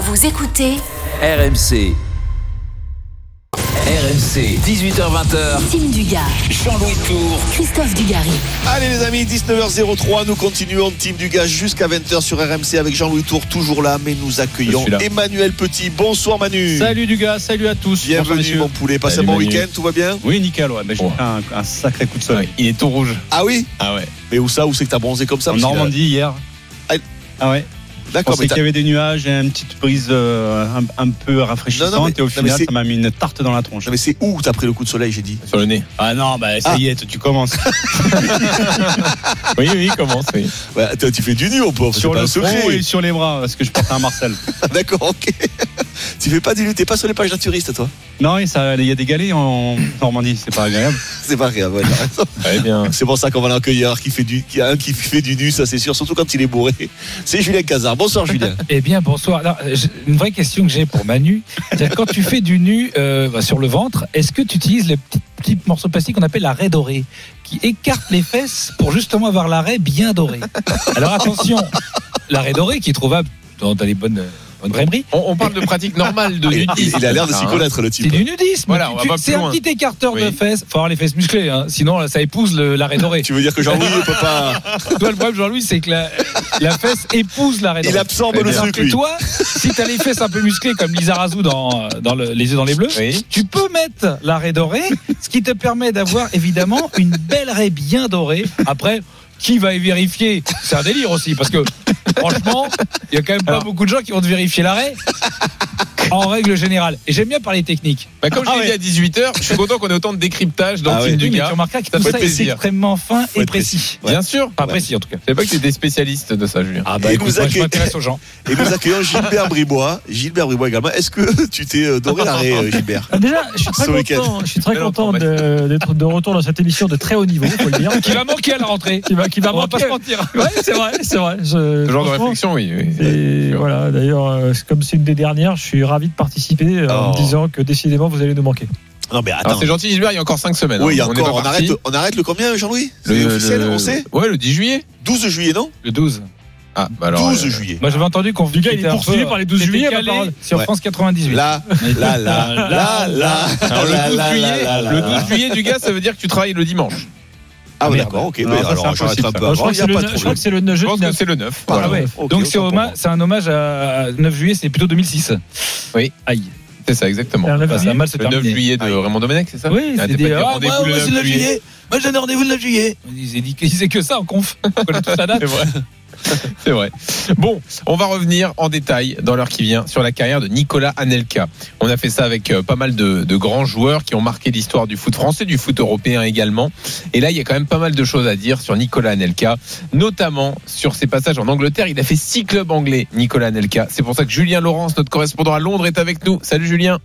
Vous écoutez RMC. RMC, 18h-20h. Tim Dugas, Jean-Louis Tour, Christophe Dugarry. Allez les amis, 19h03, nous continuons Team Dugas jusqu'à 20h sur RMC avec Jean-Louis Tour, toujours là, mais nous accueillons Emmanuel Petit. Bonsoir Manu. Salut Dugas, salut à tous. Bienvenue mon poulet, passez un bon week-end, tout va bien? Oui, nickel, ouais. J'ai un sacré coup de soleil. Il est tout rouge. Ah oui? Ah ouais. Mais où ça? Où c'est que t'as bronzé comme ça? En Normandie hier. Ah ouais. D'accord, je pensais qu'il y avait des nuages et une petite brise un peu rafraîchissante et au final ça m'a mis une tarte dans la tronche. Non mais c'est où t'as pris le coup de soleil, j'ai dit? Sur le nez. Ah non, ça y est, tu commences. Oui, commence. Oui. Ouais, tu fais du nu, on peut. Sur le front et sur les bras, parce que je porte un Marcel. D'accord, ok. Tu fais pas du nu, t'es pas sur les pages naturistes, toi? Non, il y a des galets en Normandie, c'est pas agréable. C'est pas agréable, ouais, t'as raison. Très bien. C'est pour ça qu'on va l'accueillir, qui y a un qui fait du nu, ça c'est sûr, surtout quand il est bourré. C'est Julien Cazard. Bonsoir Julien. Eh bien bonsoir. Alors, une vraie question que j'ai pour Manu, c'est quand tu fais du nu sur le ventre, est-ce que tu utilises le petit morceau de plastique qu'on appelle la raie dorée, qui écarte les fesses pour justement avoir la raie bien dorée? Alors attention, la raie dorée qui est trouvable dans les bonnes crèmeries. On parle de pratique normale de nudisme. Il a l'air de s'y connaître le type. C'est du nudisme. Voilà, on va pas c'est plus un loin. petit écarteur de fesses. Faut avoir les fesses musclées, hein. Sinon ça épouse la raie dorée. Tu veux dire que Jean-Louis ne peut pas. Toi, le problème, Jean-Louis, c'est que la fesse épouse la raie dorée. Il absorbe le Alors truc, que lui. toi, si t'as les fesses un peu musclées comme Lizarazu dans Les yeux dans les bleus, Oui. tu peux mettre la raie dorée, ce qui te permet d'avoir évidemment une belle raie bien dorée. Après, qui va y vérifier? C'est un délire aussi, parce que franchement, il y a quand même pas beaucoup de gens qui vont te vérifier la raie. En règle générale. Et j'aime bien parler technique. Comme je l'ai dit à 18h, je suis content qu'on ait autant de décryptage dans Team Oui, mais tu Dugas. remarqueras que Ça tout fait ça est plaisir. extrêmement fin Faut et être précis. Bien sûr. Pas précis en tout cas. Je savais pas que tu étais spécialiste de ça, Julien. Ah Et écoute, nous moi, je accueille- m'intéresse aux gens. Et nous accueillons Gilbert Bribois. Gilbert Bribois également. Est-ce que tu t'es doré la raie, Gilbert? Déjà, je suis Ce week-end. très content d'être de retour dans cette émission de très haut niveau, faut le dire. Qui va manquer à la rentrée. Qui va On va pas manquer. se mentir. Ouais, c'est vrai. Ce genre de Franchement, réflexion, oui. Et voilà, d'ailleurs, comme c'est une des dernières, je suis ravi de participer en me disant que décidément vous allez nous manquer. Non, mais Alors attends. c'est gentil, Gilbert, il y a encore 5 semaines. Oui, il y a On est encore. pas parti. On arrête le combien, Jean-Louis? C'est officiel, on sait? Ouais, le 10 juillet. 12 juillet, non? Le 12. Ah, bah alors. 12 juillet. Moi j'avais entendu qu'on Du gars, il est poursuivi par les 12 juillet, ma parole. sur Ouais. France 98. Là. Alors, le 12 juillet, du gars, ça veut dire que tu travailles le dimanche. Ah, ouais, Merde. d'accord, ok. Non, Mais ça, alors, c'est j'arrête impossible, un peu ça. avant. Je crois Il n'y a pas de que c'est problème. le Je jeudi pense que 9. c'est le 9. Ah, Voilà. ouais. ok, Donc autant pour moi. c'est un hommage à 9 juillet, c'est plutôt 2006. Oui. Aïe. C'est ça, exactement. C'est un Bah, ça a mal se Le 9 terminé. juillet de Aïe. Raymond Domenech, c'est ça? Oui, Ah, c'est t'as des pas dit rendez-vous le 9 juillet. Moi j'ai rendez-vous le 9 juillet. Il disait que ça en conf. On connaît tous la date. C'est vrai. C'est vrai. Bon, on va revenir en détail dans l'heure qui vient sur la carrière de Nicolas Anelka. On a fait ça avec pas mal de grands joueurs qui ont marqué l'histoire du foot français, du foot européen également. Et là, il y a quand même pas mal de choses à dire sur Nicolas Anelka, notamment sur ses passages en Angleterre. Il a fait 6 clubs anglais, Nicolas Anelka. C'est pour ça que Julien Laurence, notre correspondant à Londres, est avec nous. Salut Julien.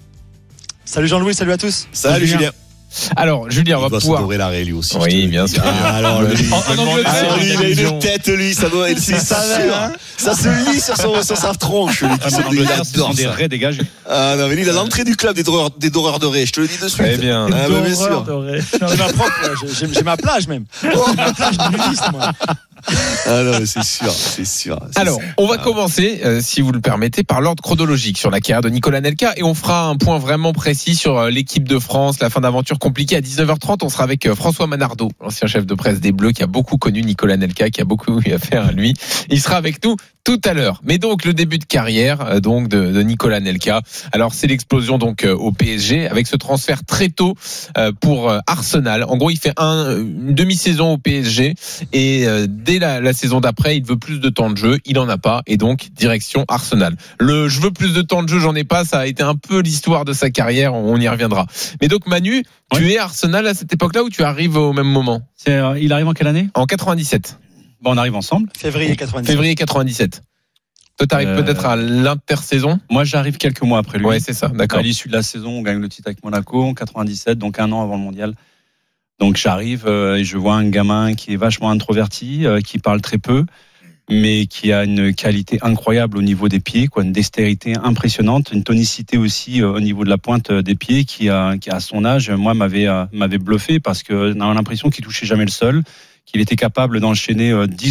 Salut Jean-Louis, salut à tous. Salut, Julien. Alors, Julien, on Il va doit se pouvoir. dorer la raie, lui aussi. Oui, bien sûr. Ah, alors, lui. En Angleterre, Ah, lui, il a une tête, lui, ça doit être sûr. Ça se lit sur sa tronche, lui. Ah, mais en Il Angleterre, ce sont adore des ça. raies dégagées. Ah non, mais lui, il a l'entrée du club des doreurs de raie, je te le dis de suite. Très bien. Ah, bah, bien sûr. J'ai ma propre, j'ai ma plage même. J'ai ma plage de nudiste, moi. Ah non, mais c'est sûr, c'est sûr. Alors, on va commencer, si vous le permettez, par l'ordre chronologique sur la carrière de Nicolas Anelka et on fera un point vraiment précis sur l'équipe de France, la fin d'aventure compliquée. À 19h30, on sera avec François Manardo, l'ancien chef de presse des Bleus, qui a beaucoup connu Nicolas Anelka, qui a beaucoup eu affaire à lui. Il sera avec nous tout à l'heure. Mais donc, le début de carrière donc de Nicolas Anelka. Alors, c'est l'explosion donc au PSG avec ce transfert très tôt pour Arsenal. En gros, il fait une demi-saison au PSG et dès la saison d'après, il veut plus de temps de jeu, il en a pas et donc direction Arsenal. Le je veux plus de temps de jeu, j'en ai pas, ça a été un peu l'histoire de sa carrière, on y reviendra. Mais donc Manu, tu es à Arsenal à cette époque-là ou tu arrives au même moment? Il arrive en quelle année? En 97. Bon, on arrive ensemble. Février 97. Février 97. Toi, t'arrives peut-être à l'intersaison? Moi, j'arrive quelques mois après lui. Ouais, c'est ça, d'accord. À l'issue de la saison, on gagne le titre avec Monaco en 97, donc un an avant le mondial. Donc j'arrive et je vois un gamin qui est vachement introverti, qui parle très peu, mais qui a une qualité incroyable au niveau des pieds, quoi, une dextérité impressionnante, une tonicité aussi au niveau de la pointe des pieds, qui à son âge, moi m'avait bluffé parce que on a l'impression qu'il touchait jamais le sol, qu'il était capable d'enchaîner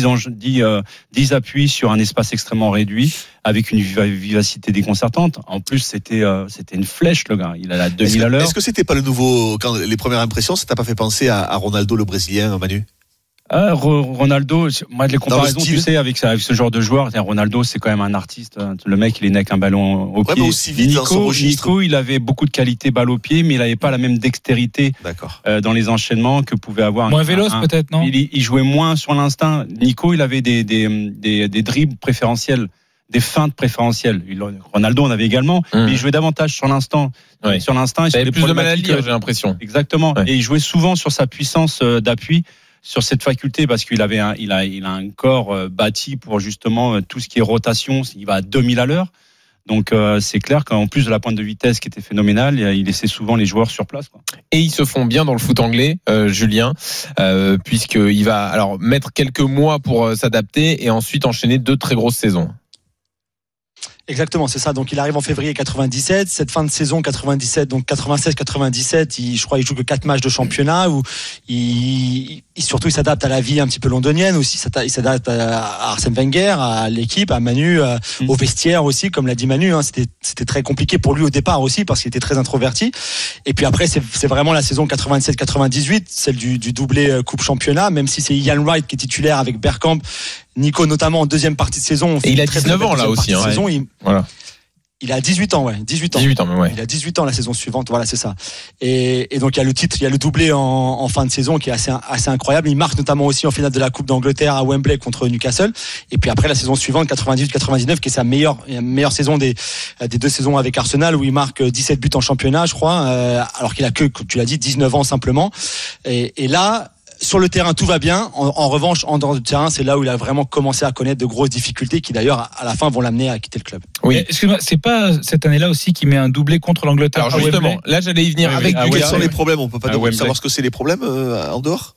10 appuis sur un espace extrêmement réduit avec une vivacité déconcertante. En plus, c'était une flèche, le gars. Il a la 2000 à l'heure. Est-ce que c'était pas le nouveau, quand les premières impressions, ça t'a pas fait penser à Ronaldo, le Brésilien, Manu? Ronaldo, moi, les comparaisons, tu sais, avec ce genre de joueur, Ronaldo, c'est quand même un artiste. Le mec, il est né avec un ballon au pied. Mais aussi vite dans son registre. Nico, il avait beaucoup de qualité balle au pied, mais il n'avait pas la même dextérité dans les enchaînements que pouvait avoir. Moins véloce, peut-être, non? Il jouait moins sur l'instinct. Nico, il avait des dribbles préférentiels, des feintes préférentielles. Ronaldo en avait également, mais il jouait davantage sur l'instant. Oui. Sur l'instinct, il avait plus de mal à lire, j'ai l'impression. Exactement. Ouais. Et il jouait souvent sur sa puissance d'appui, sur cette faculté, parce qu'il avait il a un corps bâti pour justement tout ce qui est rotation. Il va à 2000 à l'heure. Donc c'est clair qu'en plus de la pointe de vitesse qui était phénoménale, il laissait souvent les joueurs sur place, quoi. Et ils se font bien dans le foot anglais, Julien, puisqu'il va alors mettre quelques mois pour s'adapter et ensuite enchaîner 2 très grosses saisons. Exactement, c'est ça. Donc il arrive en février 97, cette fin de saison 97, donc 96-97, je crois il joue que 4 matchs de championnat où surtout il s'adapte à la vie un petit peu londonienne aussi, il s'adapte à Arsène Wenger, à l'équipe, à Manu, au vestiaire aussi, comme l'a dit Manu, hein, c'était très compliqué pour lui au départ aussi parce qu'il était très introverti. Et puis après c'est vraiment la saison 97-98, celle du doublé coupe championnat, même si c'est Ian Wright qui est titulaire avec Bergkamp. Nico notamment en deuxième partie de saison. Et il a 19 ans là aussi. Hein, saison, voilà. Il a 18 ans, ouais. 18 ans. Mais ouais. Il a 18 ans la saison suivante, voilà, c'est ça. Et donc il y a le titre, il y a le doublé en fin de saison qui est assez incroyable. Il marque notamment aussi en finale de la Coupe d'Angleterre à Wembley contre Newcastle. Et puis après la saison suivante, 98-99, qui est sa meilleure saison des 2 saisons avec Arsenal, où il marque 17 buts en championnat, je crois, alors qu'il a que, tu l'as dit, 19 ans simplement. Et là, sur le terrain, tout va bien. En revanche, en dehors du terrain, c'est là où il a vraiment commencé à connaître de grosses difficultés qui, d'ailleurs, à la fin, vont l'amener à quitter le club. Oui. Excuse-moi, c'est pas cette année-là aussi qu'il met un doublé contre l'Angleterre? Alors justement, là, j'allais y venir avec quels sont les problèmes? On peut pas savoir ce que c'est les problèmes en dehors?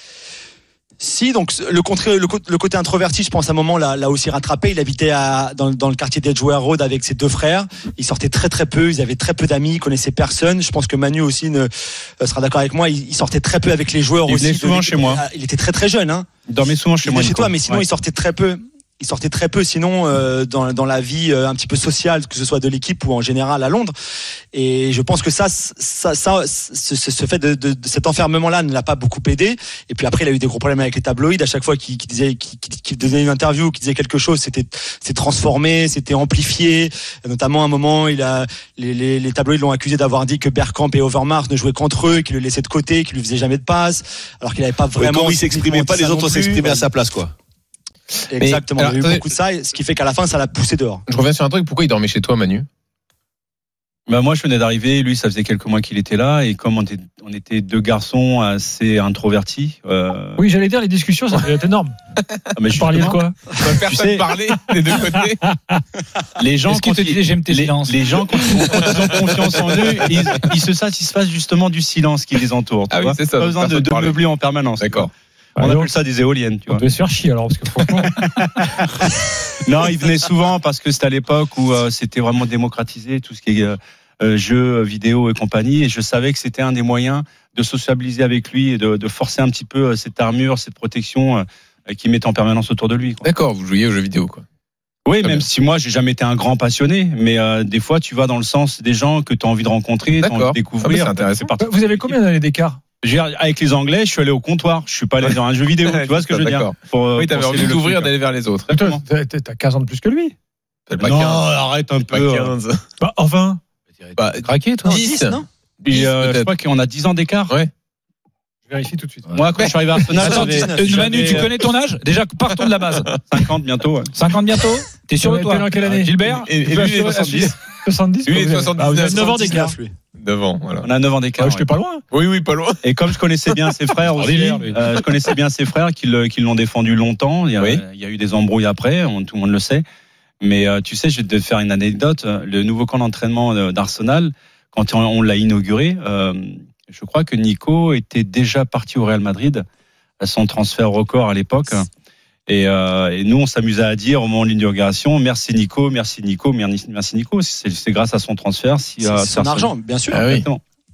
Si, donc le côté introverti, je pense à un moment l'a aussi rattrapé. Il habitait dans le quartier d'Edgware Road avec ses 2 frères. Ils sortaient très très peu, ils avaient très peu d'amis, ils connaissaient personne. Je pense que Manu aussi sera d'accord avec moi. Il sortait très peu avec les joueurs. Il venait souvent chez moi. Il était très très jeune, hein. Il dormait souvent chez moi. Chez toi, mais sinon il sortait très peu. Il sortait très peu, sinon dans la vie un petit peu sociale, que ce soit de l'équipe ou en général à Londres. Et je pense que ce fait de cet enfermement-là ne l'a pas beaucoup aidé. Et puis après, il a eu des gros problèmes avec les tabloïds. À chaque fois qu'il donnait une interview, qu'il disait quelque chose, c'est transformé, c'était amplifié. Notamment à un moment, les tabloïds l'ont accusé d'avoir dit que Bergkamp et Overmars ne jouaient qu'entre eux, qu'il le laissait de côté, qu'il lui faisait jamais de passe, alors qu'il n'avait pas vraiment. Comme il s'exprimait pas, les autres s'exprimaient à sa place, quoi. Exactement, il y a eu beaucoup de ça, ce qui fait qu'à la fin, ça l'a poussé dehors. Je reviens sur un truc, pourquoi il dormait chez toi, Manu? Moi, je venais d'arriver, lui, ça faisait quelques mois qu'il était là, et comme on était 2 garçons assez introvertis. Oui, j'allais dire, les discussions, ça devait être énorme. Mais je parlais de quoi? Personne parlait des 2 côtés. Les gens, quand j'aime tes silences. Les gens, quand ils ont confiance en eux, ils se satisfassent justement du silence qui les entoure. Ah oui, c'est ça. Pas besoin de meubler en permanence. D'accord. On appelle ça des éoliennes, tu vois. On devait se faire chier alors, parce que franchement. Non, il venait souvent parce que c'était à l'époque où c'était vraiment démocratisé, tout ce qui est jeux, vidéo et compagnie. Et je savais que c'était un des moyens de sociabiliser avec lui et de forcer un petit peu cette armure, cette protection qu'il mettait en permanence autour de lui, quoi. D'accord, vous jouiez aux jeux vidéo, quoi. Oui, même si moi, j'ai jamais été un grand passionné, mais des fois, tu vas dans le sens des gens que tu as envie de rencontrer, tu as envie de découvrir. C'est intéressant. Vous avez combien d'années d'écart? Avec les Anglais, je suis allé au comptoir. Je suis pas allé dans un jeu vidéo. Tu vois ce que je veux dire? Oui, t'avais envie d'ouvrir, d'aller vers les autres. T'as 15 ans de plus que lui. Pas non, 15. Arrête un peu. 15. Enfin. Craqué, toi? 10, non? Je crois qu'on a 10 ans d'écart. Ouais. Je vérifie tout de suite. Moi, quand je suis arrivé à Arsenal, Manu, tu connais ton âge? Déjà, partons de la base. 50 bientôt. Ouais. 50 bientôt? T'es sûr de toi? Dans quelle année? Gilbert? Et lui, il est 70. 70. Lui, il est 79. Vous avez 9 ans d'écart. Devant, voilà. On a 9 ans d'écart. J'étais pas loin. Oui, pas loin. Et comme je connaissais bien ses frères aussi, je connaissais bien ses frères qui l'ont défendu longtemps. Il y a eu des embrouilles après, tout le monde le sait. Mais tu sais, je vais te faire une anecdote. Le nouveau camp d'entraînement d'Arsenal, quand on l'a inauguré, je crois que Nico était déjà parti au Real Madrid à son transfert record à l'époque. Et nous, on s'amusait à dire au moment de l'inauguration, merci Nico, merci Nico, merci Nico. C'est grâce à son transfert. C'est son argent, bien sûr. Ah oui.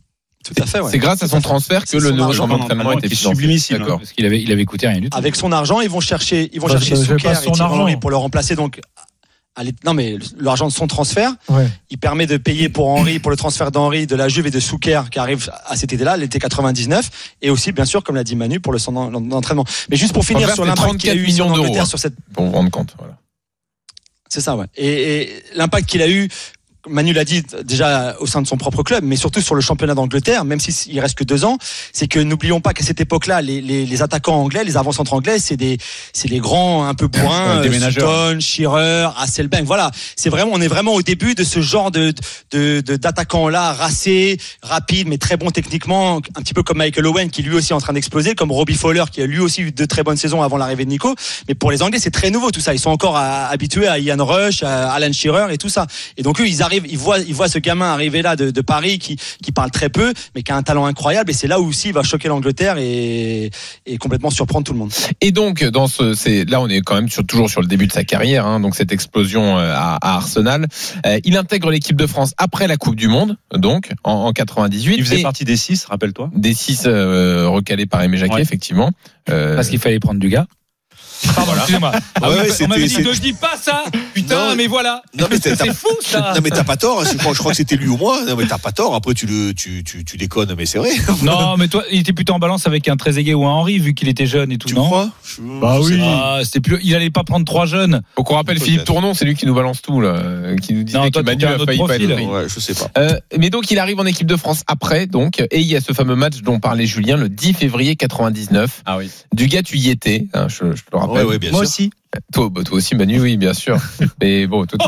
Tout à fait, ouais. C'est grâce à son transfert que le nouveau champ d'entraînement était sublimissime. D'accord. Parce qu'il avait coûté rien du tout. Avec son argent, ils vont chercher Bah, Souker et son Thierry argent. Henry pour le remplacer. Donc, non, mais l'argent de son transfert, Ouais. il permet de payer pour Henry, pour le transfert d'Henry, de la Juve et de Souker qui arrive à cet été-là, l'été 99, et aussi, bien sûr, comme l'a dit Manu, pour le centre d'entraînement. Mais juste pour finir sur l'impact qu'il a eu millions en d'euros Angleterre sur cette. Pour vous rendre compte. Voilà. C'est ça, ouais. Et l'impact qu'il a eu, Manu l'a dit déjà au sein de son propre club, mais surtout sur le championnat d'Angleterre, même s'il reste que 2 ans, c'est que n'oublions pas qu'à cette époque-là, les attaquants anglais, les avant-centres anglais, c'est les grands un peu bourrins, Sutton, Shearer, Hasselbank. Voilà, on est vraiment au début de ce genre d'attaquants-là, racés, rapides, mais très bons techniquement, un petit peu comme Michael Owen qui lui aussi est en train d'exploser, comme Robbie Fowler qui a lui aussi eu de très bonnes saisons avant l'arrivée de Nico. Mais pour les Anglais, c'est très nouveau tout ça. Ils sont encore habitués à Ian Rush, à Alan Shearer et tout ça. Et donc eux, ils voient ce gamin arriver là de Paris qui parle très peu mais qui a un talent incroyable, et c'est là où aussi il va choquer l'Angleterre et complètement surprendre tout le monde. Et donc là on est quand même toujours sur le début de sa carrière, hein, donc cette explosion à Arsenal. Il intègre l'équipe de France après la Coupe du Monde, donc en 98. Il faisait partie des 6, rappelle-toi. Des 6 recalés par Aimé Jacquet, effectivement. Parce qu'il fallait prendre du gars. Pardon, excusez-moi. Ouais, on m'avait dit ne dis pas ça. Putain, non, mais voilà. Non, mais c'est fou ça. Non mais t'as pas tort. Je crois que c'était lui ou moi. Non mais t'as pas tort. Après tu déconnes, mais c'est vrai. Non, mais toi, il était plutôt en balance avec un Trezeguet ou un Henry vu qu'il était jeune et tout. Tu non crois? Bah oui. C'était plus. Il allait pas prendre 3 jeunes. Faut qu'on rappelle Philippe Tournon, c'est lui qui nous balance tout là, qui nous disait Non, que toi, Manu a failli pas être pris. Ouais, je sais pas. Mais donc il arrive en équipe de France après, donc, et il y a ce fameux match dont parlait Julien le 10 février 99. Ah oui. Dugas, tu y étais, hein, je te le rappelle. Ouais, bien Moi sûr. aussi. Toi aussi, Manu, oui, bien sûr. Mais bon, toi,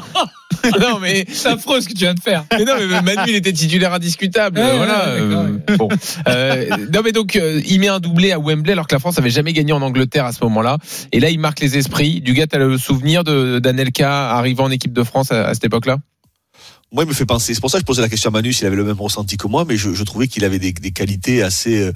non, mais c'est affreux ce que tu viens de faire. Mais non, mais Manu, il était titulaire indiscutable. Ouais, voilà. Bon. Non, mais donc, il met un doublé à Wembley alors que la France n'avait jamais gagné en Angleterre à ce moment-là. Et là, il marque les esprits. Dugas, t'as le souvenir d'Anelka arrivant en équipe de France à cette époque-là? Moi, il me fait penser. C'est pour ça que je posais la question à Manu s'il avait le même ressenti que moi, mais je trouvais qu'il avait des qualités assez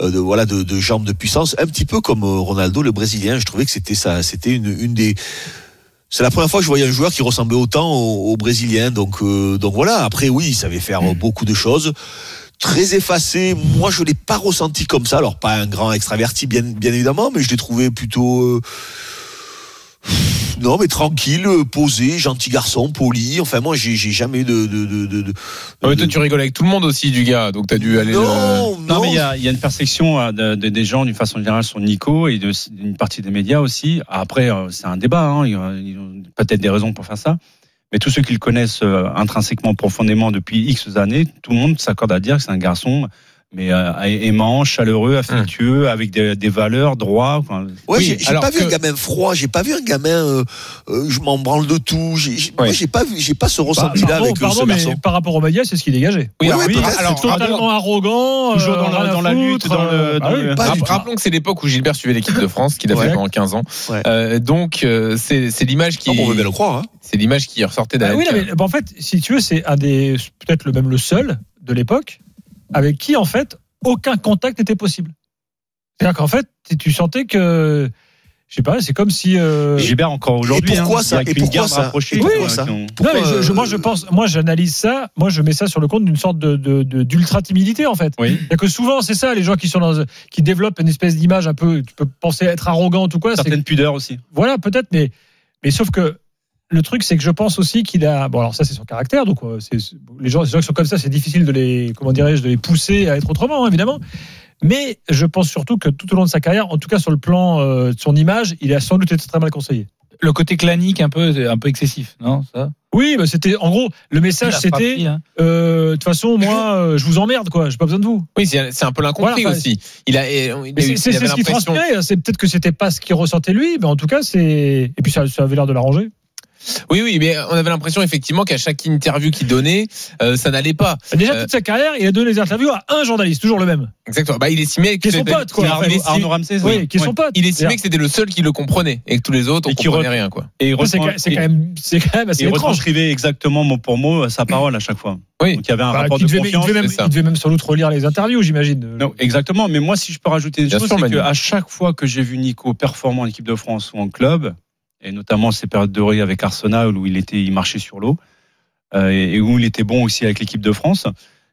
de jambes de puissance, un petit peu comme Ronaldo, le Brésilien. Je trouvais que c'était une des. C'est la première fois que je voyais un joueur qui ressemblait autant au Brésilien. Donc voilà. Après, oui, il savait faire beaucoup de choses. Très effacé. Moi, je l'ai pas ressenti comme ça. Alors, pas un grand extraverti, bien évidemment, mais je l'ai trouvé plutôt. Non, mais tranquille, posé, gentil garçon, poli. Enfin, moi, j'ai jamais eu mais toi, tu rigoles avec tout le monde aussi, Dugas. Donc, t'as dû aller. Non, mais il y a une perception des gens d'une façon générale sur Nico et d'une partie des médias aussi. Après, c'est un débat. Hein. Ils ont peut-être des raisons pour faire ça. Mais tous ceux qui le connaissent intrinsèquement, profondément depuis X années, tout le monde s'accorde à dire que c'est un garçon. Mais aimant, chaleureux, affectueux, avec des valeurs, droit. Enfin, ouais, oui, j'ai pas vu un gamin froid, j'ai pas vu un gamin je m'en branle de tout. Moi, j'ai pas ce ressenti-là avec ce garçon. Mais par rapport au médias, c'est ce qu'il dégageait. Oui, alors totalement arrogant, toujours dans la lutte, rappelons que c'est l'époque où Gilbert suivait l'équipe de France, qu'il a fait pendant 15 ans. Ouais. Donc c'est l'image qui. On veut bien le croire. Hein. C'est l'image qui ressortait d'Anelka. Oui, mais en fait, si tu veux, c'est peut-être le seul de l'époque avec qui, en fait, aucun contact n'était possible. C'est-à-dire qu'en fait, tu sentais que, je sais pas, c'est comme si... Gilbert, encore aujourd'hui, et pourquoi ça Moi, j'analyse ça, moi, je mets ça sur le compte d'une sorte d'ultra timidité, en fait. Oui. C'est que souvent, c'est ça, les gens qui développent une espèce d'image un peu, tu peux penser être arrogant ou quoi. Certaines pudeurs aussi. Voilà, peut-être, mais sauf que, le truc, c'est que je pense aussi qu'il a. Bon, alors ça, c'est son caractère. Donc, les gens qui sont comme ça, c'est difficile de les pousser à être autrement, hein, évidemment. Mais je pense surtout que tout au long de sa carrière, en tout cas sur le plan de son image, il a sans doute été très mal conseillé. Le côté clanique un peu excessif, non ça? Oui, bah c'était en gros le message, c'était de toute façon, moi, je vous emmerde, quoi. J'ai pas besoin de vous. Oui, c'est un peu l'incompris aussi. C'est ce qui transpirait. C'est peut-être que c'était pas ce qu'il ressentait lui, mais en tout cas, et puis ça avait l'air de l'arranger. Oui, mais on avait l'impression effectivement qu'à chaque interview qu'il donnait, ça n'allait pas. Déjà toute sa carrière, il a donné des interviews à un journaliste, toujours le même. Exactement. Il estimait que qui est son pote, quoi. Arnaud Ramsey, oui, qui est son pote. Il estimait que c'était le seul qui le comprenait et que tous les autres on comprenait rien, quoi. Et c'est quand même assez étrange. Il retranscrivait exactement mot pour mot sa parole à chaque fois. Oui. Donc il y avait un rapport de confiance. Il devait même sans doute relire les interviews, j'imagine. Non, exactement. Mais moi, si je peux rajouter une chose, c'est qu'à chaque fois que j'ai vu Nico performant en équipe de France ou en club, et notamment ses périodes dorées avec Arsenal où il marchait sur l'eau et où il était bon aussi avec l'équipe de France,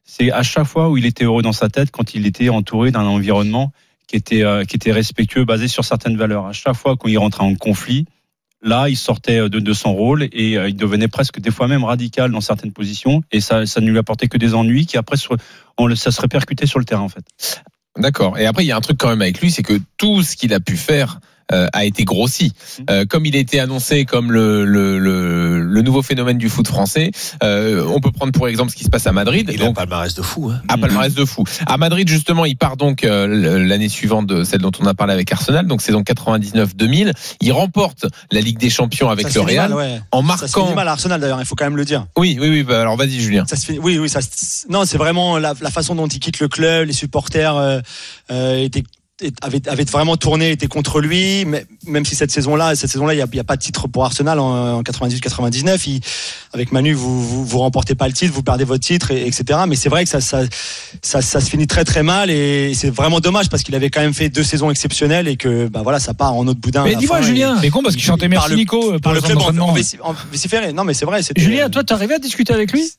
c'est à chaque fois où il était heureux dans sa tête, quand il était entouré d'un environnement qui était respectueux, basé sur certaines valeurs. À chaque fois quand il rentrait en conflit, là, il sortait de son rôle et il devenait presque des fois même radical dans certaines positions, et ça ne lui apportait que des ennuis qui après ça se répercutait sur le terrain en fait. D'accord. Et après, il y a un truc quand même avec lui, c'est que tout ce qu'il a pu faire a été grossi. Comme il a été annoncé comme le nouveau phénomène du foot français, on peut prendre pour exemple ce qui se passe à Madrid. Il a un palmarès de fou. Hein. Palmarès de fou. À Madrid, justement, il part donc l'année suivante de celle dont on a parlé avec Arsenal, donc saison 99-2000. Il remporte la Ligue des Champions avec le Real, en marquant. Ça se finit mal à Arsenal d'ailleurs, il faut quand même le dire. Oui. Bah, alors vas-y, Julien. Ça se finit. Oui. Non, c'est vraiment la façon dont il quitte le club. Les supporters avait vraiment tourné, était contre lui, mais même si cette saison-là, il y a pas de titre pour Arsenal en 98-99. Avec Manu, vous remportez pas le titre, vous perdez votre titre, etc. Mais c'est vrai que ça se finit très très mal, et c'est vraiment dommage parce qu'il avait quand même fait 2 saisons exceptionnelles et que ça part en autre boudin. Mais dis-moi, Julien, c'est con parce qu'il chantait merci Nico par le club en vociféré. Non, mais c'est vrai. Julien, toi, t'es arrivé à discuter avec lui?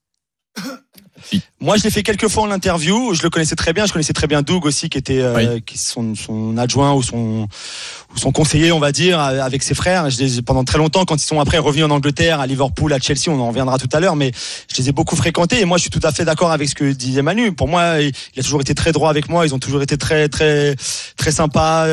Moi, je l'ai fait quelques fois en interview. Je le connaissais très bien. Je connaissais très bien Doug aussi, qui était son adjoint ou son conseiller, on va dire, avec ses frères. Pendant très longtemps, quand ils sont après revenus en Angleterre, à Liverpool, à Chelsea, on en reviendra tout à l'heure, mais je les ai beaucoup fréquentés. Et moi, je suis tout à fait d'accord avec ce que disait Manu. Pour moi, il a toujours été très droit avec moi. Ils ont toujours été très très très sympas,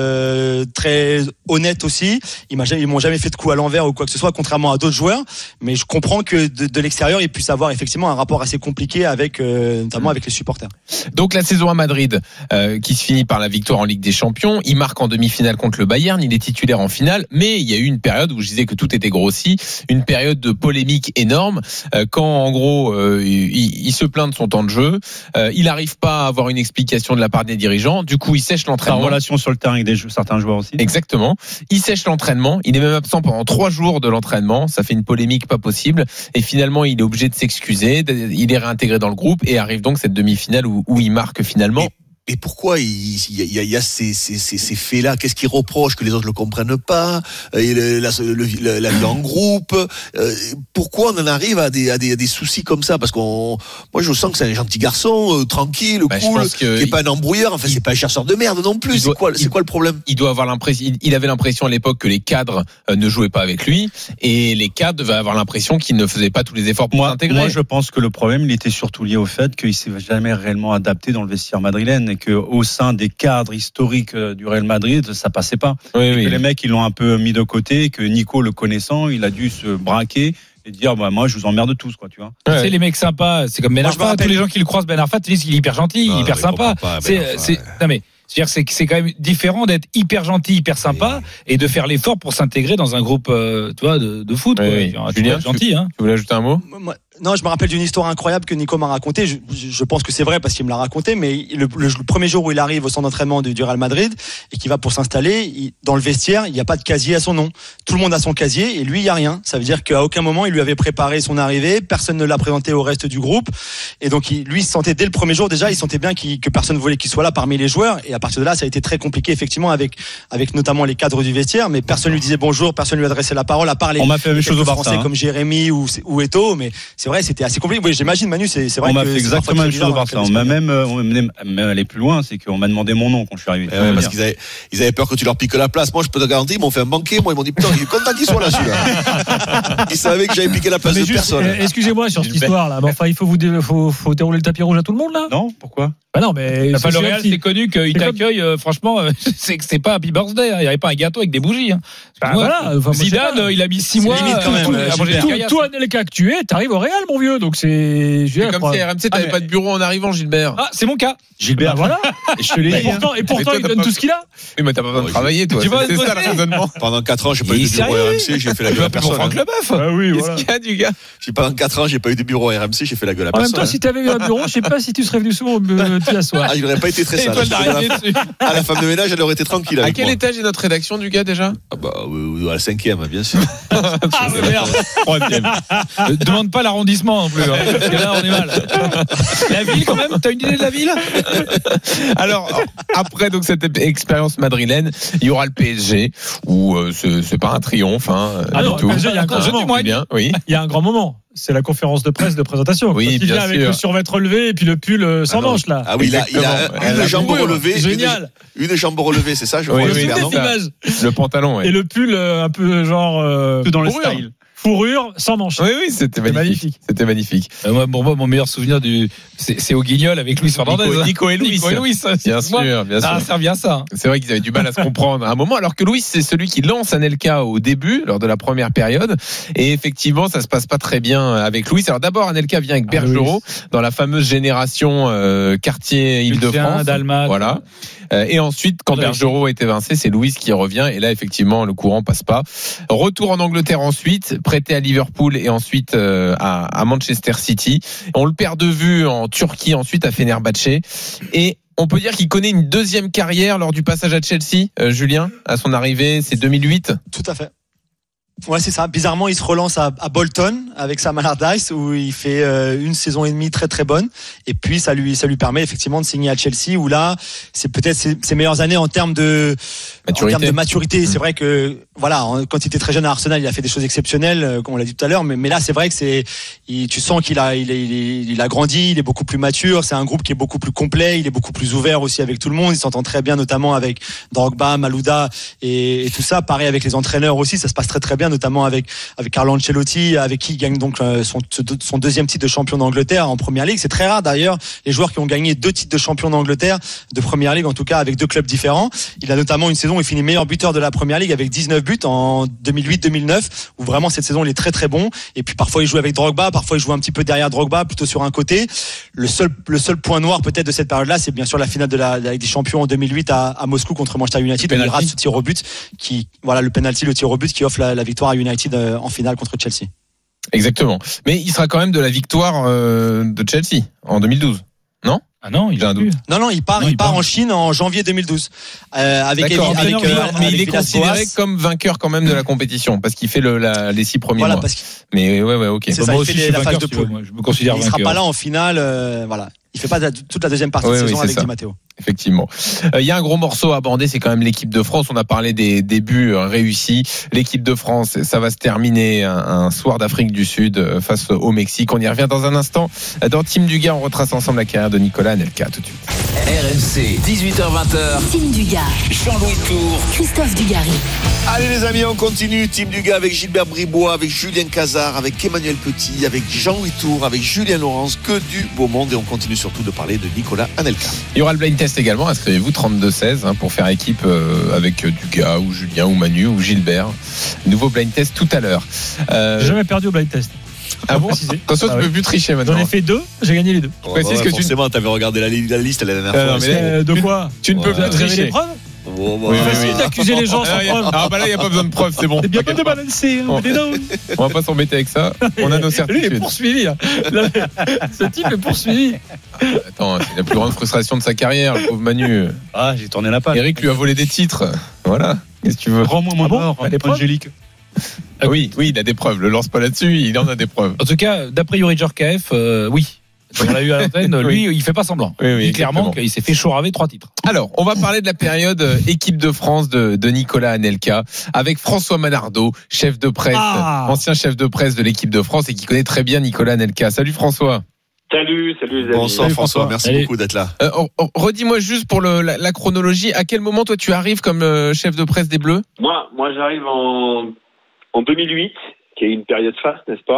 très honnêtes aussi. Ils m'ont jamais fait de coup à l'envers ou quoi que ce soit, contrairement à d'autres joueurs. Mais je comprends que de l'extérieur, ils puissent avoir effectivement un rapport assez compliqué notamment avec les supporters. Donc la saison à Madrid qui se finit par la victoire en Ligue des Champions, il marque en demi-finale contre le Bayern, il est titulaire en finale, mais il y a eu une période où je disais que tout était grossi, une période de polémique énorme, quand en gros il se plaint de son temps de jeu, il n'arrive pas à avoir une explication de la part des dirigeants, du coup il sèche l'entraînement. En relation sur le terrain avec certains joueurs aussi. Exactement, il sèche l'entraînement, il est même absent pendant 3 jours de l'entraînement, ça fait une polémique pas possible, et finalement il est obligé de s'excuser, il est réintégré dans le groupe et arrive donc cette demi-finale où il marque finalement. Et pourquoi il y a ces faits-là? Qu'est-ce qu'il reproche que les autres ne le comprennent pas? La vie en groupe. Pourquoi on en arrive à des soucis comme ça? Parce moi je sens que c'est un gentil garçon, tranquille, cool, qui n'est pas un embrouilleur. Enfin, c'est pas un chasseur de merde non plus. C'est quoi le problème? Il doit avoir l'impression. Il avait l'impression à l'époque que les cadres ne jouaient pas avec lui, et les cadres devaient avoir l'impression qu'il ne faisait pas tous les efforts pour s'intégrer. Moi, je pense que le problème, il était surtout lié au fait qu'il s'est jamais réellement adapté dans le vestiaire madrilène. Et qu'au sein des cadres historiques du Real Madrid, ça passait pas. Oui. Les mecs, ils l'ont un peu mis de côté, que Nico, le connaissant, il a dû se braquer et dire moi je vous emmerde tous, quoi, tu vois. Tu sais, les mecs sympas, c'est comme Ben Arfa, tous les gens qui le croisent, Ben Arfa, ils disent qu'il est hyper gentil, hyper sympa. Non mais c'est quand même différent d'être hyper gentil, hyper sympa, et de faire l'effort pour s'intégrer dans un groupe, tu vois, de foot. Oui. Julien, gentil, hein. Tu voulais ajouter un mot? Non, je me rappelle d'une histoire incroyable que Nico m'a racontée. Je pense que c'est vrai parce qu'il me l'a raconté, mais le premier jour où il arrive au centre d'entraînement du Real Madrid et qu'il va pour s'installer, dans le vestiaire, il n'y a pas de casier à son nom. Tout le monde a son casier et lui, il n'y a rien. Ça veut dire qu'à aucun moment, il lui avait préparé son arrivée, personne ne l'a présenté au reste du groupe. Et donc, lui, il se sentait dès le premier jour, déjà, il sentait bien que personne ne voulait qu'il soit là parmi les joueurs. Et à partir de là, ça a été très compliqué, effectivement, avec notamment les cadres du vestiaire, mais personne lui disait bonjour, personne lui adressait la parole, à part les Français comme Jérémy ou Eto'o, mais c'est vrai, c'était assez compliqué. Oui, j'imagine, Manu, c'est vrai. On m'a fait exactement la même chose au Barça. On m'a même allé plus loin, c'est qu'on m'a demandé mon nom quand je suis arrivé. Parce qu'ils avaient peur que tu leur piques la place. Moi, je peux te garantir, ils m'ont fait un banquet. Moi, ils m'ont dit putain, il est content qu'ils soient là, celui-là. Ils savaient que j'avais piqué la place de personne. Excusez-moi sur cette histoire-là, mais enfin, il faut dérouler le tapis rouge à tout le monde, là? Non, pourquoi? Bah non, mais le Real, c'est connu qu'il t'accueille, franchement, c'est pas Happy Birthday, il n'y avait pas un gâteau avec des bougies. Voilà, Zidane, il a mis 6 mois tout Anelka que tu es, t'arrives au Real, mon vieux, donc c'est comme si RMC t'avais pas de bureau en arrivant, Gilbert. Ah, c'est mon cas. Gilbert, voilà. Et je te l'ai dit. Et pourtant il donne tout ce qu'il a. Oui, mais t'as pas besoin de travailler, toi. C'est ça le raisonnement. Pendant 4 ans, j'ai pas eu de bureau RMC, j'ai fait la gueule à personne. Franck Leboeuf. Ah oui, voilà. Qu'est-ce qu'il y a, du gars? Pendant 4 ans, j'ai pas eu de bureau RMC, j'ai fait la gueule à personne. En même temps, si t'avais eu un bureau, je sais pas si tu serais venu souvent t'y asseoir. Il n'aurait pas été très sale. À la femme de ménage, elle aurait été tranquille. À quel étage est notre rédaction, du gars, déjà? À la 5e, bien sûr. Ah, merde. 3e. Demande pas l'arrondissement non plus, parce que là, on est mal. La ville, quand même, t'as une idée de la ville? Alors, après donc cette expérience madrilène, il y aura le PSG, où c'est pas un triomphe, non, du tout. Il y a un grand moment. Bien, oui. Il y a un grand moment. c'est la conférence de presse de présentation. Oui, Quand il bien vient avec sûr. le survêt relevé et puis le pull sans manche là. Ah oui, il a une jambe relevée. Génial. Une jambe relevée, c'est ça, je Oui, crois. oui, j'espère, c'est non ça. Image. Le pantalon, ouais. Et le pull un peu genre Tout dans le fourrure. style. Fourrure sans manche. Oui, c'était magnifique. C'était magnifique. Pour moi, mon meilleur souvenir c'est au Guignol avec Luis Fernandez. Nico et Luis. Bien sûr, bien sûr. Ça sert bien ça. C'est vrai qu'ils avaient du mal à se comprendre à un moment, alors que Luis, c'est celui qui lance Anelka au début, lors de la première période. Et effectivement, ça se passe pas très bien avec Luis. Alors d'abord, Anelka vient avec Bergerot, dans la fameuse génération quartier Île-de-France. Dalmat. Voilà. Et ensuite, quand Bergerot est évincé, c'est Luis qui revient. Et là, effectivement, le courant passe pas. Retour en Angleterre ensuite, prêté à Liverpool et ensuite à Manchester City. On le perd de vue en Turquie, ensuite à Fenerbahçe. Et on peut dire qu'il connaît une deuxième carrière lors du passage à Chelsea, Julien, à son arrivée, c'est 2008. Tout à fait. Ouais, c'est ça. Bizarrement, il se relance à Bolton avec Sam Allardyce où il fait une saison et demie très très bonne. Et puis ça lui permet effectivement de signer à Chelsea où là, c'est peut-être ses meilleures années en termes de maturité. C'est vrai que voilà, quand il était très jeune à Arsenal, il a fait des choses exceptionnelles, comme on l'a dit tout à l'heure. Mais là, c'est vrai que tu sens qu'il a grandi, il est beaucoup plus mature. C'est un groupe qui est beaucoup plus complet. Il est beaucoup plus ouvert aussi avec tout le monde. Il s'entend très bien, notamment avec Drogba, Malouda et tout ça. Pareil avec les entraîneurs aussi, ça se passe très très bien, notamment avec Carlo Ancelotti, avec qui il gagne donc son deuxième titre de champion d'Angleterre en Première Ligue. C'est très rare d'ailleurs les joueurs qui ont gagné 2 titres de champion d'Angleterre de Première Ligue, en tout cas avec 2 clubs différents. Il a notamment une saison où il finit meilleur buteur de la Première Ligue avec 19 buts en 2008-2009, où vraiment cette saison il est très très bon. Et puis parfois il joue avec Drogba, parfois il joue un petit peu derrière Drogba, plutôt sur un côté. Le seul point noir peut-être de cette période-là, c'est bien sûr la finale de la Ligue des Champions en 2008 à Moscou contre Manchester United, où il rate ce tir au but le tir au but qui offre la victoire à United en finale contre Chelsea. Exactement. Mais il sera quand même de la victoire de Chelsea en 2012. Non ? Ah non, il a un doute. Non, il part en Chine en janvier 2012. Mais il est considéré comme vainqueur quand même de la compétition parce qu'il fait les 6 premiers mois. Mais ouais, ok. C'est ça, moi il aussi, fait la phase de poule. Je me considère vainqueur. Il sera pas là en finale, voilà. Il fait pas toute la deuxième partie de saison avec Di Matteo. Effectivement. Il y a un gros morceau à aborder, c'est quand même l'équipe de France. On a parlé des débuts réussis. L'équipe de France, ça va se terminer un soir d'Afrique du Sud face au Mexique. On y revient dans un instant. Dans Team Dugas, on retrace ensemble la carrière de Nicolas Anelka. Tout de suite. RMC, 18h20h. Team Dugas. Jean-Louis Tour. Christophe Dugarry. Allez les amis, on continue. Team Dugas avec Gilbert Bribois, avec Julien Cazard, avec Emmanuel Petit, avec Jean-Louis Tour, avec Julien Laurence. Que du beau monde. Et on continue surtout de parler de Nicolas Anelka. Il y aura le blind test également. Inscrivez-vous 32-16 pour faire équipe avec Dugas ou Julien ou Manu ou Gilbert. Nouveau blind test tout à l'heure. J'ai jamais perdu au blind test. Ah bon ? Attention, tu peux plus tricher maintenant. J'en ai fait 2, j'ai gagné les 2. Forcément, tu avais regardé la liste la dernière fois. De quoi ? Tu ne peux plus tricher. Les preuves ? Oui. Facile d'accuser les gens sans preuve. Ah bah là, il n'y a pas besoin de preuves, c'est bon. C'est bien pas de balancer. On va pas s'embêter avec ça. On a nos certitudes. Lui, il est poursuivi. Ce type est poursuivi. Attends, c'est la plus grande frustration de sa carrière, le pauvre Manu. Ah, j'ai tourné la page. Eric lui a volé des titres. Voilà. Qu'est-ce que tu veux ? Rends-moi mon mort, Angélique. Oui, il a des preuves. Le lance pas là-dessus, il en a des preuves. En tout cas, d'après Yuri Djorkaeff, oui. On l'a eu à l'antenne, lui, il fait pas semblant. Oui, il dit clairement qu'il s'est fait chouraver 3 titres. Alors, on va parler de la période équipe de France de Nicolas Anelka avec François Manardo, chef de presse, ancien chef de presse de l'équipe de France et qui connaît très bien Nicolas Anelka. Salut François. Salut les amis. Bonsoir François, merci beaucoup d'être là. Redis-moi juste pour la chronologie, à quel moment toi tu arrives comme chef de presse des Bleus ? Moi j'arrive en 2008, qui est une période faste, n'est-ce pas ?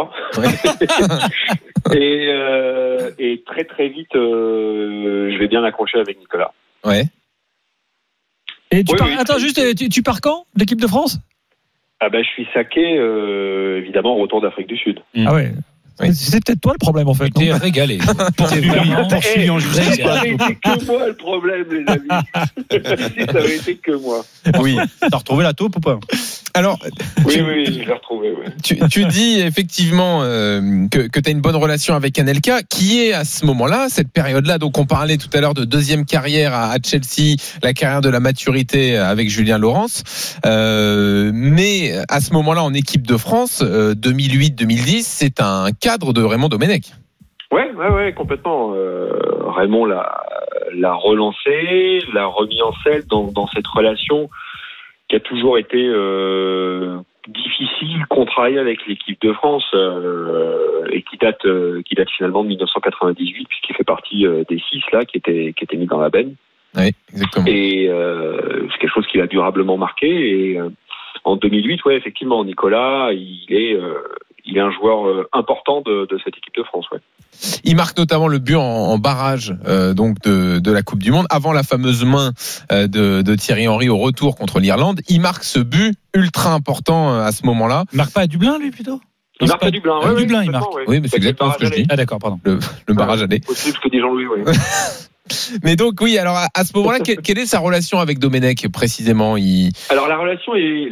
Et très très vite, je vais bien accrocher avec Nicolas. Ouais. Et attends, juste, tu pars quand, l'équipe de France ? Ah ben, je suis saqué, évidemment, au retour d'Afrique du Sud. Ah ouais. Oui. C'est peut-être toi le problème en fait. T'es régalé. Ça avait été que moi le problème, les amis. Ça avait été que moi. Oui. T'as retrouvé la taupe ou pas ? Alors, oui, je l'ai retrouvé. Oui. Tu dis effectivement que tu as une bonne relation avec Anelka, qui est à ce moment-là, cette période-là. Donc on parlait tout à l'heure de deuxième carrière à Chelsea, la carrière de la maturité avec Julien Laurence. Mais à ce moment-là, en équipe de France, 2008-2010, c'est un cadre de Raymond Domenech. Ouais, complètement. Raymond l'a relancé, l'a remis en selle dans cette relation qui a toujours été difficile qu'on travaille avec l'équipe de France et qui date finalement de 1998 puisqu'il fait partie des 6 là qui étaient mis dans la benne. Oui, exactement. Et c'est quelque chose qui l'a durablement marqué. Et en 2008, ouais, effectivement, Nicolas, il est un joueur important de cette équipe de France. Ouais. Il marque notamment le but en barrage donc de la Coupe du Monde avant la fameuse main de Thierry Henry au retour contre l'Irlande. Il marque ce but ultra important à ce moment-là. Il marque pas à Dublin, lui, plutôt? Il marque à Dublin. À Dublin, il marque. Oui, mais c'est exactement ce que je dis. Ah, d'accord, pardon. Le barrage aller. Possible que des Jean-Louis, oui. Mais donc oui, alors à ce moment-là, quelle est sa relation avec Domenech précisément? Alors la relation est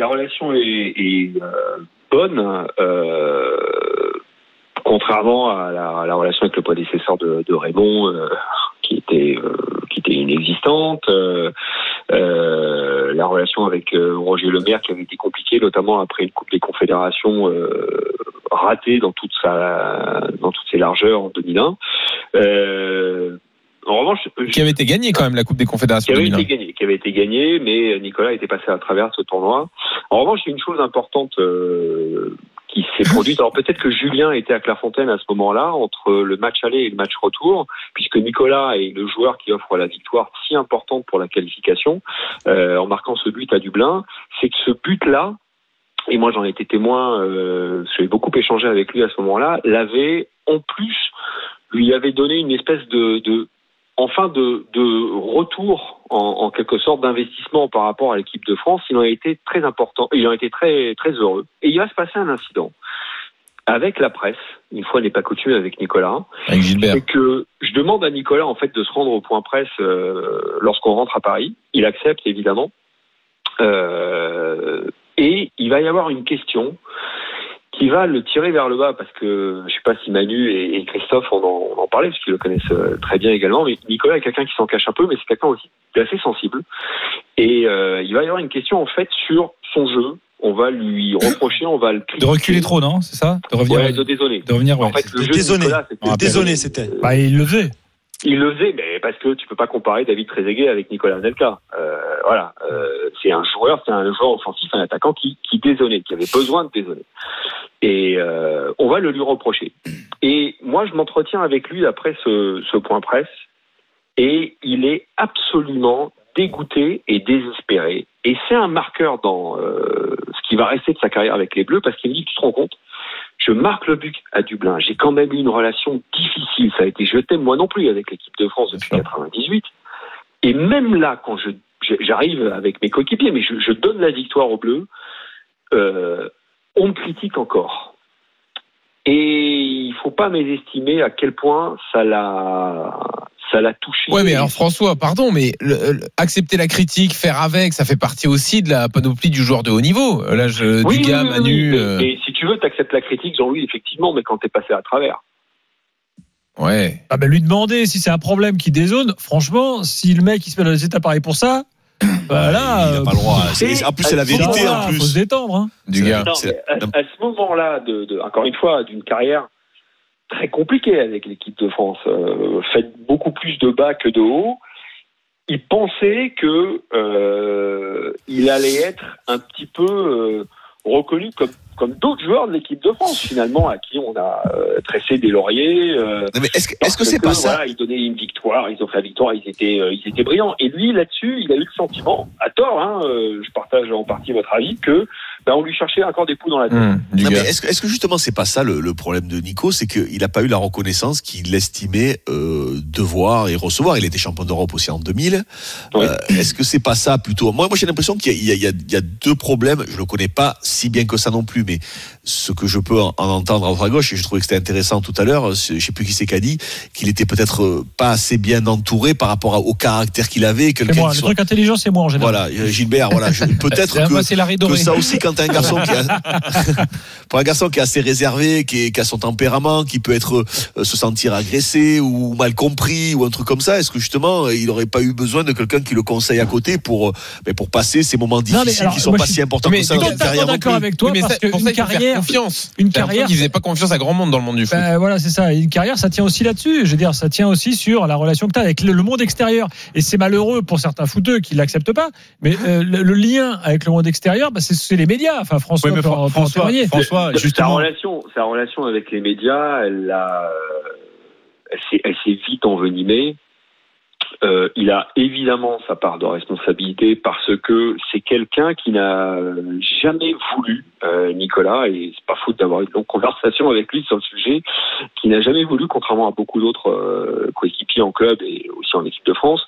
bonne, contrairement à la relation avec le prédécesseur de Raymond, qui était inexistante. La relation avec Roger Lemaire qui avait été compliquée, notamment après une Coupe des Confédérations ratée dans toutes ses largeurs en 2001. En revanche, qui avait été gagné quand même la Coupe des Confédérations. Qui avait été gagné, mais Nicolas était passé à travers ce tournoi. En revanche, il y a une chose importante qui s'est produite. Alors peut-être que Julien était à Clairefontaine à ce moment-là, entre le match aller et le match retour, puisque Nicolas est le joueur qui offre la victoire si importante pour la qualification, en marquant ce but à Dublin. C'est que ce but-là, et moi j'en ai été témoin, j'ai beaucoup échangé avec lui à ce moment-là, lui avait donné une espèce de retour en quelque sorte d'investissement par rapport à l'équipe de France. Il en a été très important, il en a été très très heureux. Et il va se passer un incident avec la presse, une fois n'est pas coutume avec Nicolas. Avec Gilbert. C'est que je demande à Nicolas en fait de se rendre au point presse lorsqu'on rentre à Paris. Il accepte évidemment. Et il va y avoir une question qui va le tirer vers le bas, parce que je sais pas si Manu et Christophe en parlaient, parce qu'ils le connaissent très bien également, mais Nicolas est quelqu'un qui s'en cache un peu, mais c'est quelqu'un aussi d'assez sensible. Et il va y avoir une question en fait sur son jeu. On va lui reprocher, on va le critiquer. De reculer trop, non? C'est ça? De revenir. Ouais, de dézonner. De revenir, ouais. En fait, le jeu de Nicolas, c'était. Bah, il le faisait. Il le faisait, mais parce que tu peux pas comparer David Trezeguet avec Nicolas Anelka. Voilà, c'est un joueur offensif, un attaquant qui dézonnait, qui avait besoin de dézonner. Et on va le lui reprocher. Et moi, je m'entretiens avec lui après ce point presse, et il est absolument dégoûté et désespéré. Et c'est un marqueur dans ce qui va rester de sa carrière avec les Bleus, parce qu'il me dit, tu te rends compte, je marque le but à Dublin. J'ai quand même eu une relation difficile. Ça a été, je t'aime moi non plus avec l'équipe de France depuis 98. Et même là, quand j'arrive avec mes coéquipiers, mais je donne la victoire aux Bleus, on me critique encore. Et il faut pas mésestimer à quel point ça l'a touché. Ouais, mais alors François, pardon, mais accepter la critique, faire avec, ça fait partie aussi de la panoplie du joueur de haut niveau. Là, Dugas, Manu. Mais si tu veux, t'acceptes la critique, Jean-Louis, effectivement, mais quand t'es passé à travers. Ouais. Ah ben lui demander si c'est un problème qui dézone. Franchement, si le mec il se met dans les appareils pour ça, bah là, il n'a pas le droit. En plus, c'est la vérité. En plus, faut se détendre. Hein. Dugas. À ce moment-là, encore une fois, d'une carrière très compliquée avec l'équipe de France, fait beaucoup plus de bas que de haut. Il pensait que il allait être un petit peu reconnu comme d'autres joueurs de l'équipe de France, finalement, à qui on a tressé des lauriers. Mais est-ce que c'est pas ça? Voilà, ils donnaient une victoire, ils ont fait la victoire, ils étaient brillants. Et lui, là-dessus, il a eu le sentiment, à tort, je partage en partie votre avis, que on lui cherchait encore des poux dans la tête. Non, mais est-ce que justement c'est pas ça le problème de Nico, c'est qu'il n'a pas eu la reconnaissance qu'il estimait devoir et recevoir. Il était champion d'Europe aussi en 2000. Ouais. Est-ce que c'est pas ça plutôt? Moi j'ai l'impression qu'il y a deux problèmes. Je le connais pas si bien que ça non plus, mais ce que je peux en entendre à droite à gauche, et je trouvais que c'était intéressant tout à l'heure, je sais plus qui c'est qu'a dit, qu'il était peut-être pas assez bien entouré par rapport au caractère qu'il avait. C'est moi, le truc intelligent, c'est moi en général. Voilà, Gilbert, voilà, peut-être que ça aussi, quand t'as un garçon pour un garçon qui est assez réservé, qui a son tempérament, qui peut être se sentir agressé ou mal compris ou un truc comme ça, est-ce que justement il n'aurait pas eu besoin de quelqu'un qui le conseille à côté pour passer ces moments difficiles qui sont pas si importants que ça dans une carrière? D'accord avec toi, parce qu'une carrière, une carrière qui faisait pas confiance à grand monde dans le monde du foot. Voilà, c'est ça. Une carrière, ça tient aussi là-dessus. Je veux dire, ça tient aussi sur la relation que tu as avec le monde extérieur. Et c'est malheureux pour certains footeux qui l'acceptent pas. Mais le lien avec le monde extérieur, c'est les médias. médias. Enfin, François Oui, mais peut en témoigner. François, justement. Sa relation avec les médias, elle s'est vite envenimée. Il a évidemment sa part de responsabilité parce que c'est quelqu'un qui n'a jamais voulu, Nicolas, et c'est pas faute d'avoir eu de longues conversations avec lui sur le sujet, qui n'a jamais voulu, contrairement à beaucoup d'autres coéquipiers en club et aussi en équipe de France,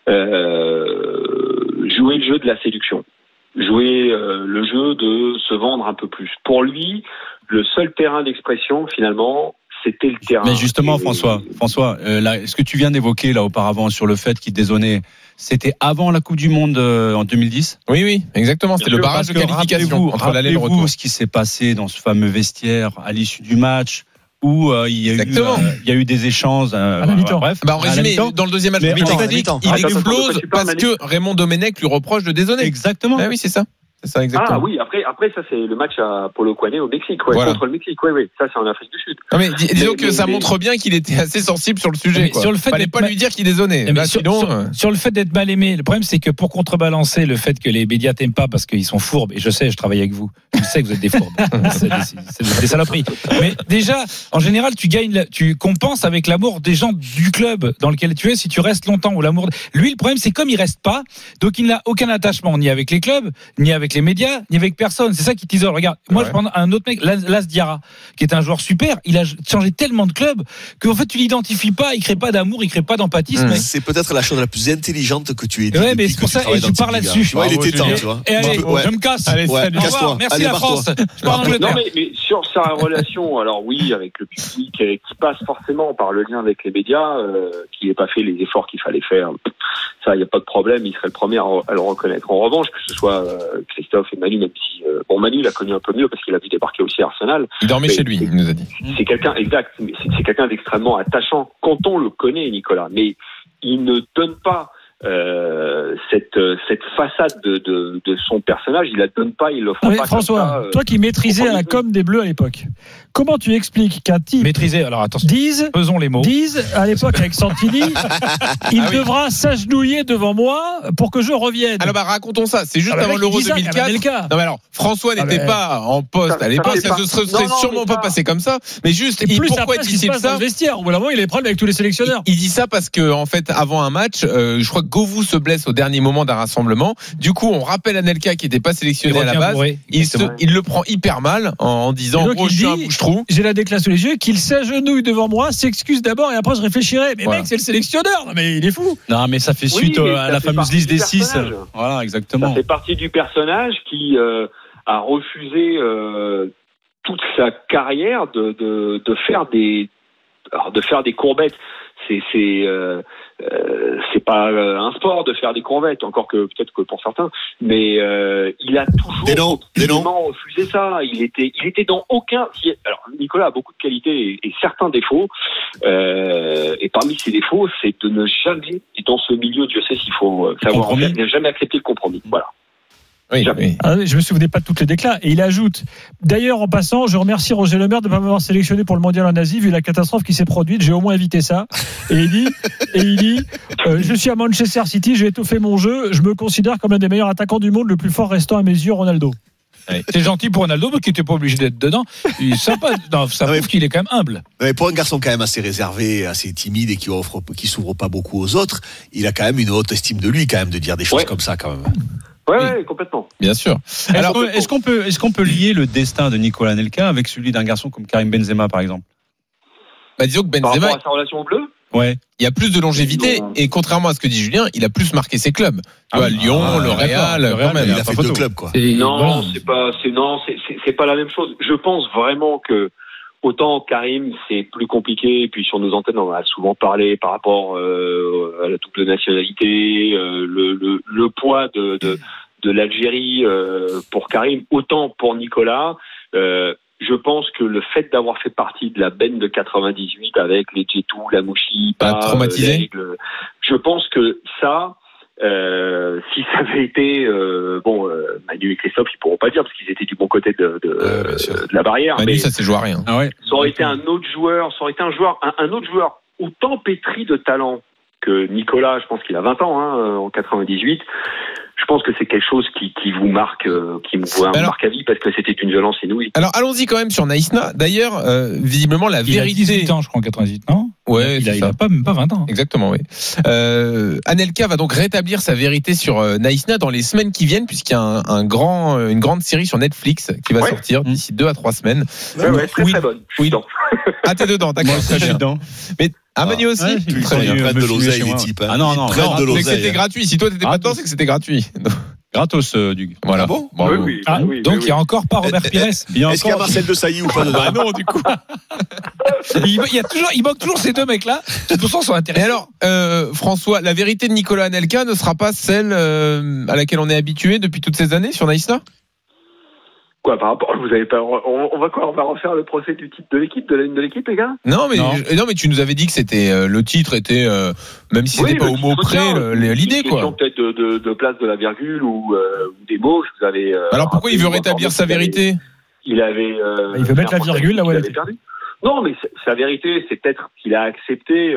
jouer le jeu de la séduction. Jouer le jeu de se vendre un peu plus. Pour lui, le seul terrain d'expression, finalement, c'était le terrain. Mais justement, François, là, ce que tu viens d'évoquer là auparavant sur le fait qu'il dézonnait, c'était avant la Coupe du Monde en 2010. Oui, exactement. C'était le barrage de qualification entre l'aller et le retour. Rappelez-vous ce qui s'est passé dans ce fameux vestiaire à l'issue du match où il y a eu des échanges. Bref. En résumé, dans le deuxième match, il explose parce que Raymond Domenech lui reproche de dézonner. Exactement. Oui, c'est ça. C'est ça, exactement. Ah oui, après ça c'est le match à Polokwane au Mexique, contre le Mexique, oui, ça c'est en Afrique du Sud. Non, mais disons que ça montre bien qu'il était assez sensible sur le sujet. Sur le fait fallait pas lui dire qu'il dézonnait. Sur le fait d'être mal aimé, le problème c'est que pour contrebalancer le fait que les médias t'aiment pas parce qu'ils sont fourbes, et je sais, je travaille avec vous, je sais que vous êtes des fourbes, c'est des saloperies. Mais déjà, en général, tu compenses avec l'amour des gens du club dans lequel tu es si tu restes longtemps, ou l'amour. Lui, le problème c'est comme il reste pas, donc il n'a aucun attachement ni avec les clubs, ni avec les médias, ni avec personne. C'est ça qui t'isole. Regarde, moi je prends un autre mec, Las Diarra, qui est un joueur super. Il a changé tellement de clubs qu'en fait tu l'identifies pas. Il crée pas d'amour, il crée pas d'empathisme. C'est peut-être la chose la plus intelligente que tu aies dit. Ouais, mais c'est pour ça et je parle là-dessus. Tu vois, il était temps, tu vois. Et allez, je me casse. Allez, salut. Au revoir. Merci la France. Je pars en Angleterre. Non, mais sur sa relation, alors oui, avec le public, qui passe forcément par le lien avec les médias, qui n'ait pas fait les efforts qu'il fallait faire. Ça, il n'y a pas de problème, il serait le premier à le reconnaître. En revanche, que ce soit Christophe et Manu, même si Manu l'a connu un peu mieux parce qu'il a vu débarquer aussi à Arsenal. Il dormait chez lui, il nous a dit. C'est quelqu'un, exact, c'est quelqu'un d'extrêmement attachant quand on le connaît, Nicolas. Mais il ne donne pas cette façade de son personnage, il la donne pas, il l'offre pas. François, toi qui maîtrisais la com des Bleus à l'époque, comment tu expliques qu'un type alors attention, pesons les mots, dise à l'époque avec Santini, il devra s'agenouiller devant moi pour que je revienne. Alors racontons ça, c'est juste avant l'Euro 2004. Non mais alors François n'était pas en poste à l'époque, ça ne serait sûrement pas passé comme ça, mais juste pourquoi dit-il ça? Dans le vestiaire, au bout d'un moment il a des problèmes avec tous les sélectionneurs. Il dit ça parce que en fait avant un match, je crois que Govou se blesse au dernier moment d'un rassemblement. Du coup, on rappelle Anelka qui n'était pas sélectionné à la base. Il le prend hyper mal en disant je suis un bouche-trou. J'ai la déclaration sous les yeux, qu'il s'agenouille devant moi, s'excuse d'abord et après je réfléchirai. Mais mec, c'est le sélectionneur. Non mais il est fou. Non mais ça fait suite à la fameuse liste des 6. Voilà, exactement. Ça fait partie du personnage qui a refusé toute sa carrière de faire des courbettes. C'est pas un sport de faire des courbettes, encore que peut-être que pour certains, mais il a toujours refusé ça. Il était dans aucun. Alors Nicolas a beaucoup de qualités et certains défauts, et parmi ces défauts, c'est de ne jamais, et dans ce milieu, Dieu sait s'il faut savoir en fait, ne jamais accepter le compromis. Voilà. Oui. Je me souvenais pas de toutes les déclats. Et il ajoute, d'ailleurs, en passant, je remercie Roger Lemaire de ne pas m'avoir sélectionné pour le mondial en Asie, vu la catastrophe qui s'est produite. J'ai au moins évité ça. Et il dit, je suis à Manchester City, j'ai étoffé mon jeu. Je me considère comme l'un des meilleurs attaquants du monde, le plus fort restant à mes yeux, Ronaldo. C'est gentil pour Ronaldo, mais qui n'était pas obligé d'être dedans. Il est sympa. Non, ça prouve qu'il est quand même humble. Mais pour un garçon quand même assez réservé, assez timide et qui s'ouvre pas beaucoup aux autres, il a quand même une haute estime de lui, quand même, de dire des choses comme ça, quand même. Ouais, complètement. Bien sûr. Alors, est-ce qu'on peut lier le destin de Nicolas Anelka avec celui d'un garçon comme Karim Benzema, par exemple? Disons que Benzema, par rapport à sa relation au bleu, il y a plus de longévité et contrairement à ce que dit Julien, il a plus marqué ses clubs. Lyon, le Real, quand même. Il a fait 2 clubs, quoi. Non, c'est pas la même chose. Je pense vraiment que autant Karim, c'est plus compliqué, et puis sur nos antennes, on en a souvent parlé par rapport à la double nationalité, le poids de l'Algérie pour Karim, autant pour Nicolas. Je pense que le fait d'avoir fait partie de la benne de 98 avec les Djetou, la Mouchi, traumatisé. Je pense que ça, si ça avait été Manu et Christophe, ils pourront pas dire parce qu'ils étaient du bon côté de la barrière. Manu, mais ça s'est joué à rien. Ça aurait été un autre joueur, un autre joueur autant pétri de talent que Nicolas. Je pense qu'il a 20 ans en 98. je pense que c'est quelque chose qui vous marque, qui me marque à vie parce que c'était une violence inouïe. Alors allons-y quand même sur Naïsna. D'ailleurs, visiblement la vérité. Il a 18 ans, je crois, en 98, non? Ouais, il a même pas 20 ans. Exactement, oui. Anelka va donc rétablir sa vérité sur Naïsna dans les semaines qui viennent, puisqu'il y a une grande série sur Netflix qui va sortir d'ici 2 à 3 semaines. Ouais, très bonne. Oui. Ah, t'es dedans, d'accord. Moi, je suis dedans. Mais Manu aussi. Ils prennent de l'oseille, les types. Ah non, Ils prennent de C'est que l'oseille. c'était gratuit. Si toi t'étais pas dedans, c'est que c'était gratuit. Gratos, du. Voilà. Ah bon? Bravo. Oui. Donc, il n'y a encore pas Robert Pires. Est-ce qu'il y a Marcel Desailly ou pas dedans? Ah non, du coup. Il manque toujours ces deux mecs-là. De toute façon, ils sont Et intéressants. alors, François, la vérité de Nicolas Anelka ne sera pas celle à laquelle on est habitué depuis toutes ces années sur Naïsna? Quoi, par rapport, vous avez pas, on va refaire le procès du titre de l'équipe, de la ligne de l'équipe, les gars? Non, mais tu nous avais dit que c'était le titre était même si c'était pas au mot près l'idée quoi. Question peut-être de place de la virgule ou des mots. Vous avez. Alors pourquoi il veut rétablir sa vérité? Il avait. Il veut mettre la virgule là où elle était. Perdu. Non, mais sa vérité, c'est peut-être qu'il a accepté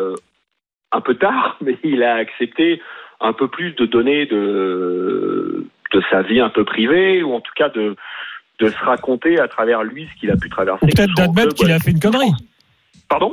un peu tard, mais il a accepté un peu plus de données de sa vie un peu privée, ou en tout cas de se raconter à travers lui ce qu'il a pu traverser. Ou peut-être d'admettre qu'il a fait une connerie. Pardon ?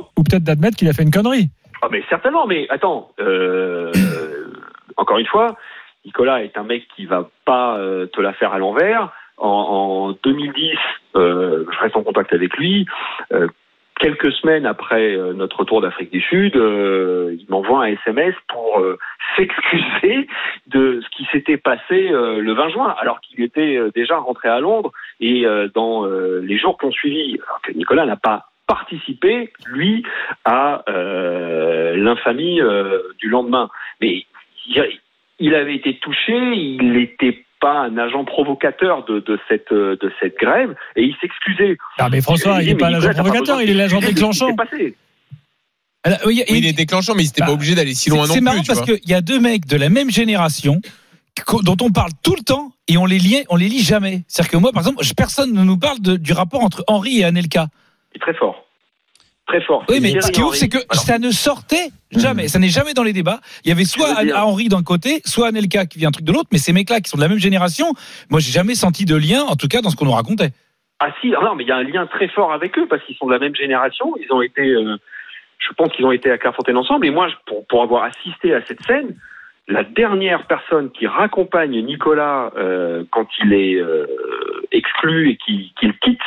Ou peut-être d'admettre qu'il a fait une connerie. Ah mais certainement, mais attends, encore une fois, Nicolas est un mec qui va pas te la faire à l'envers. En 2010, je reste en contact avec lui. Quelques semaines après notre retour d'Afrique du Sud, il m'envoie un SMS pour s'excuser de ce qui s'était passé le 20 juin, alors qu'il était déjà rentré à Londres. Et dans les jours qui ont suivi, alors que Nicolas n'a pas participé, lui, à l'infamie du lendemain. Mais il avait été touché, il n'était pas un agent provocateur de cette grève, et il s'excusait. Ah mais François, il n'est pas l'agent provocateur, il est l'agent déclenchant. Alors, Oui, il est déclenchant, mais il n'était pas obligé d'aller si loin non plus. C'est marrant parce qu'il y a deux mecs de la même génération dont on parle tout le temps et on les lit jamais. C'est-à-dire que moi, par exemple, personne ne nous parle du rapport entre Henry et Anelka. C'est très fort. Très fort. Oui, mais ce qui est ouf, c'est que ça ne sortait jamais. Ça n'est jamais dans les débats. Il y avait soit Henry d'un côté, soit Anelka qui vient un truc de l'autre, mais ces mecs-là qui sont de la même génération, moi, j'ai jamais senti de lien, en tout cas, dans ce qu'on nous racontait. Ah si, non, mais il y a un lien très fort avec eux parce qu'ils sont de la même génération. Ils ont été, je pense qu'ils ont été à Clairefontaine ensemble. Et moi, pour avoir assisté à cette scène, la dernière personne qui raccompagne Nicolas quand il est exclu et qu'il quitte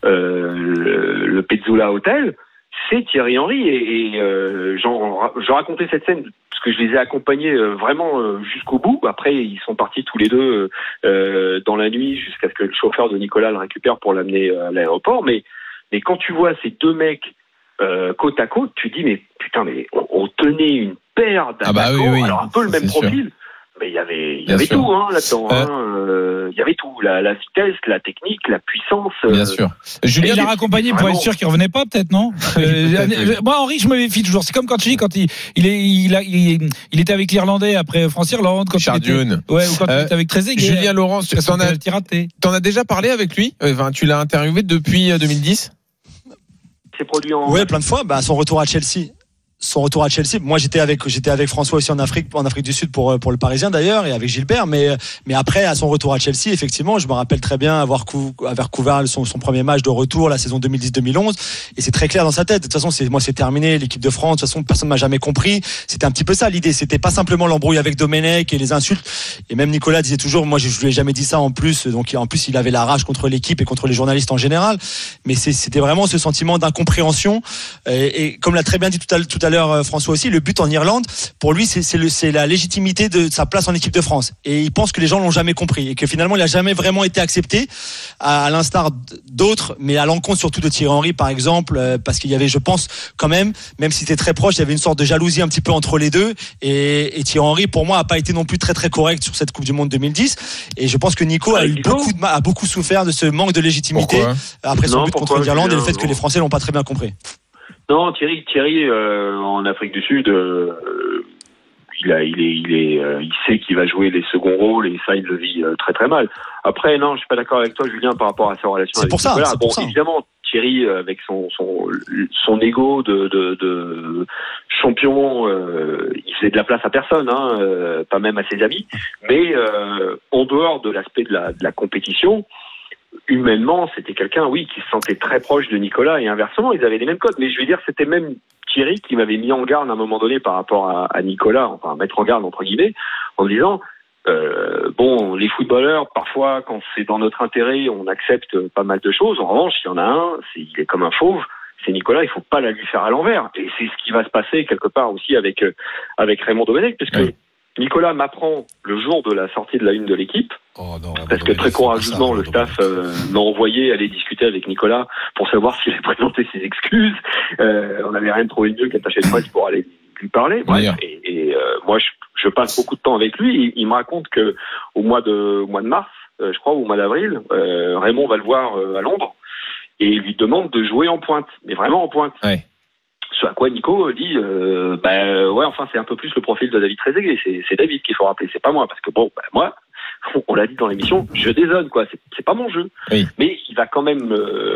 le Pezzula Hotel, c'est Thierry Henry. Et je racontais cette scène parce que je les ai accompagnés vraiment jusqu'au bout. Après, ils sont partis tous les deux dans la nuit jusqu'à ce que le chauffeur de Nicolas le récupère pour l'amener à l'aéroport. Mais quand tu vois ces deux mecs côte à côte, tu dis mais putain, mais on tenait une paire d'attaquants, oui, alors un peu le même profil. Sûr. Mais il y avait tout là-dedans. Il y avait tout, la vitesse, la technique, la puissance. Bien sûr. Julien l'a raccompagné pour être sûr qu'il revenait pas, peut-être, non? Moi, Henry, je me méfie toujours. C'est comme quand tu dis quand il était avec l'Irlandais après France-Irlande, quand il était avec Trezeguet. Julien Laurence, t'en as déjà parlé avec lui? Tu l'as interviewé depuis 2010? C'est produit en. Ouais, plein de fois. Son retour à Chelsea. Moi, j'étais avec François aussi en Afrique du Sud pour le Parisien d'ailleurs, et avec Gilbert. Mais après, à son retour à Chelsea, effectivement, je me rappelle très bien avoir couvert son premier match de retour, la saison 2010-2011. Et c'est très clair dans sa tête. De toute façon, c'est terminé, l'équipe de France. De toute façon, personne m'a jamais compris. C'était un petit peu ça l'idée. C'était pas simplement l'embrouille avec Domenech et les insultes. Et même Nicolas disait toujours, moi, je lui ai jamais dit ça en plus. Donc, en plus, il avait la rage contre l'équipe et contre les journalistes en général. Mais c'était vraiment ce sentiment d'incompréhension. Et comme l'a très bien dit tout à l'heure François aussi, le but en Irlande, pour lui, c'est la légitimité de sa place en équipe de France. Et il pense que les gens l'ont jamais compris et que finalement, il a jamais vraiment été accepté, à l'instar d'autres, mais à l'encontre surtout de Thierry Henry, par exemple, parce qu'il y avait, je pense, quand même si c'était très proche, il y avait une sorte de jalousie un petit peu entre les deux. Et Thierry Henry, pour moi, a pas été non plus très très correct sur cette Coupe du Monde 2010. Et je pense que Nico a beaucoup souffert de ce manque de légitimité. Pourquoi après son but contre l'Irlande et le fait que les Français l'ont pas très bien compris. Non, Thierry, en Afrique du Sud, il sait qu'il va jouer les seconds rôles et ça, il le vit très très mal. Après, non, je suis pas d'accord avec toi, Julien, par rapport à sa relation avec Nicolas. Évidemment, Thierry, avec son ego de champion, il faisait de la place à personne, pas même à ses amis. Mais en dehors de l'aspect de la compétition, humainement, c'était quelqu'un, oui, qui se sentait très proche de Nicolas et inversement, ils avaient les mêmes codes. Mais je veux dire, c'était même Thierry qui m'avait mis en garde à un moment donné par rapport à Nicolas, enfin mettre en garde entre guillemets, en disant bon, les footballeurs, parfois, quand c'est dans notre intérêt, on accepte pas mal de choses. En revanche, il y en a un, il est comme un fauve, c'est Nicolas, il faut pas la lui faire à l'envers. Et c'est ce qui va se passer quelque part aussi avec Raymond Domenech, parce que Nicolas m'apprend le jour de la sortie de la une de l'équipe, parce que très courageusement, le staff m'a envoyé aller discuter avec Nicolas pour savoir s'il allait présenter ses excuses. On n'avait rien trouvé de mieux qu'attaché de presse pour aller lui parler. Bref, et moi, je passe beaucoup de temps avec lui. Il me raconte que au mois de mars, je crois, ou au mois d'avril, Raymond va le voir à Londres et il lui demande de jouer en pointe, mais vraiment en pointe. Ouais. Ce à quoi Nico dit, enfin c'est un peu plus le profil de David Trezeguet. C'est David qu'il faut rappeler, c'est pas moi, parce que moi, on l'a dit dans l'émission, je dézone quoi, c'est pas mon jeu. Oui. Mais il va quand même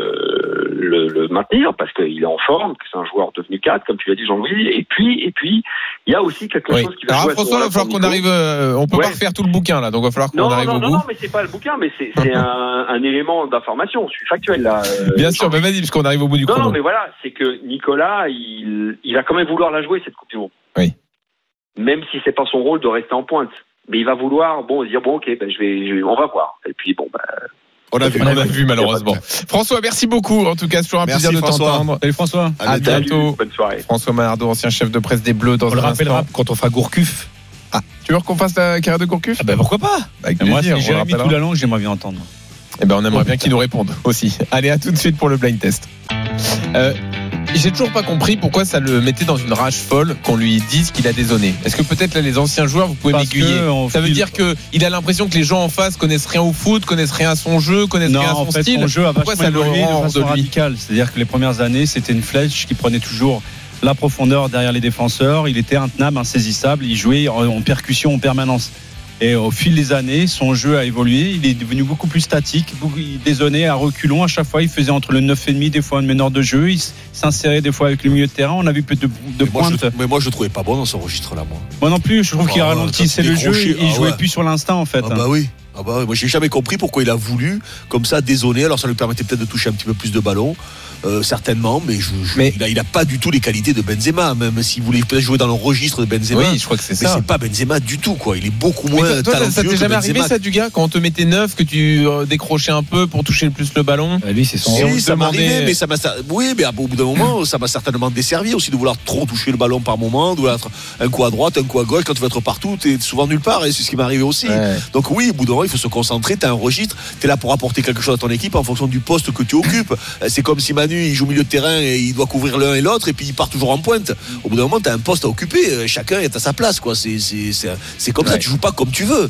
le maintenir parce qu'il est en forme, que c'est un joueur devenu 4, comme tu l'as dit Jean-Louis. Et puis il y a aussi quelque chose qui va jouer. Alors François, il va falloir qu'on arrive. On peut pas refaire tout le bouquin là, donc il va falloir qu'on arrive au bout. Non, mais c'est pas le bouquin, mais c'est un élément d'information. Je suis factuel là. Bien sûr, mais vas-y, parce qu'on arrive au bout du chrono. Non, mais voilà, c'est que Nicolas, il va quand même vouloir la jouer cette Coupe du Monde. Oui. Même si c'est pas son rôle de rester en pointe. Mais il va vouloir, dire ok, on va voir. Et puis on a vu malheureusement. François, merci beaucoup. En tout cas, c'est toujours un plaisir de t'entendre. Salut François. À bientôt. Bonne soirée. François Manardo, ancien chef de presse des Bleus. On le rappellera quand on fera Gourcuff. Ah, tu veux qu'on fasse la carrière de Gourcuff ? Pourquoi pas ? Avec moi, plaisir. Si Jérémy tout la langue, j'aimerais bien entendre. On aimerait bien qu'il nous réponde aussi. Allez, à tout de suite pour le blind test. J'ai toujours pas compris pourquoi ça le mettait dans une rage folle qu'on lui dise qu'il a dézonné. Est-ce que peut-être là les anciens joueurs, vous pouvez m'aiguiller ? Ça veut dire qu'il a l'impression que les gens en face connaissent rien au foot, connaissent rien à son jeu, connaissent rien à son style. Son jeu a pourquoi ça le rend de façon radicale ? C'est-à-dire que les premières années, c'était une flèche qui prenait toujours la profondeur derrière les défenseurs. Il était intenable, insaisissable. Il jouait en percussion en permanence. Et au fil des années, son jeu a évolué. Il est devenu beaucoup plus statique. Il dézonnait à reculons. À chaque fois, il faisait entre le 9,5, des fois une meneur de jeu. Il s'insérait des fois avec le milieu de terrain. On a vu peu de pointe. Mais moi, je ne trouvais pas bon dans ce registre-là, moi. Moi non plus. Je trouve qu'il ralentissait le jeu. Il jouait plus sur l'instinct, en fait. Oui. Moi, j'ai jamais compris pourquoi il a voulu, comme ça, dézonner. Alors, ça lui permettait peut-être de toucher un petit peu plus de ballons. Certainement, mais il a pas du tout les qualités de Benzema, même s'il voulait peut-être jouer dans le registre de Benzema. Oui, je crois que c'est ça. Mais c'est pas Benzema du tout, quoi. Il est beaucoup moins talentueux. Ça t'est jamais arrivé, ça, du gars, quand on te mettait 9, que tu décrochais un peu pour toucher le plus le ballon ? Lui, c'est son. Oui, ça m'arrivait, mais au bout d'un moment, ça m'a certainement desservi aussi de vouloir trop toucher le ballon par moment, de vouloir être un coup à droite, un coup à gauche. Quand tu vas être partout, t'es souvent nulle part, et c'est ce qui m'est arrivé aussi. Ouais. Donc oui, au bout d'un moment, il faut se concentrer. T'as un registre, t'es là pour apporter quelque chose à ton équipe en fonction du poste que tu occupes. C'est comme si Manu, il joue milieu de terrain et il doit couvrir l'un et l'autre et puis il part toujours en pointe. Au bout d'un moment, tu as un poste à occuper, chacun est à sa place, quoi. C'est comme ça, tu joues pas comme tu veux.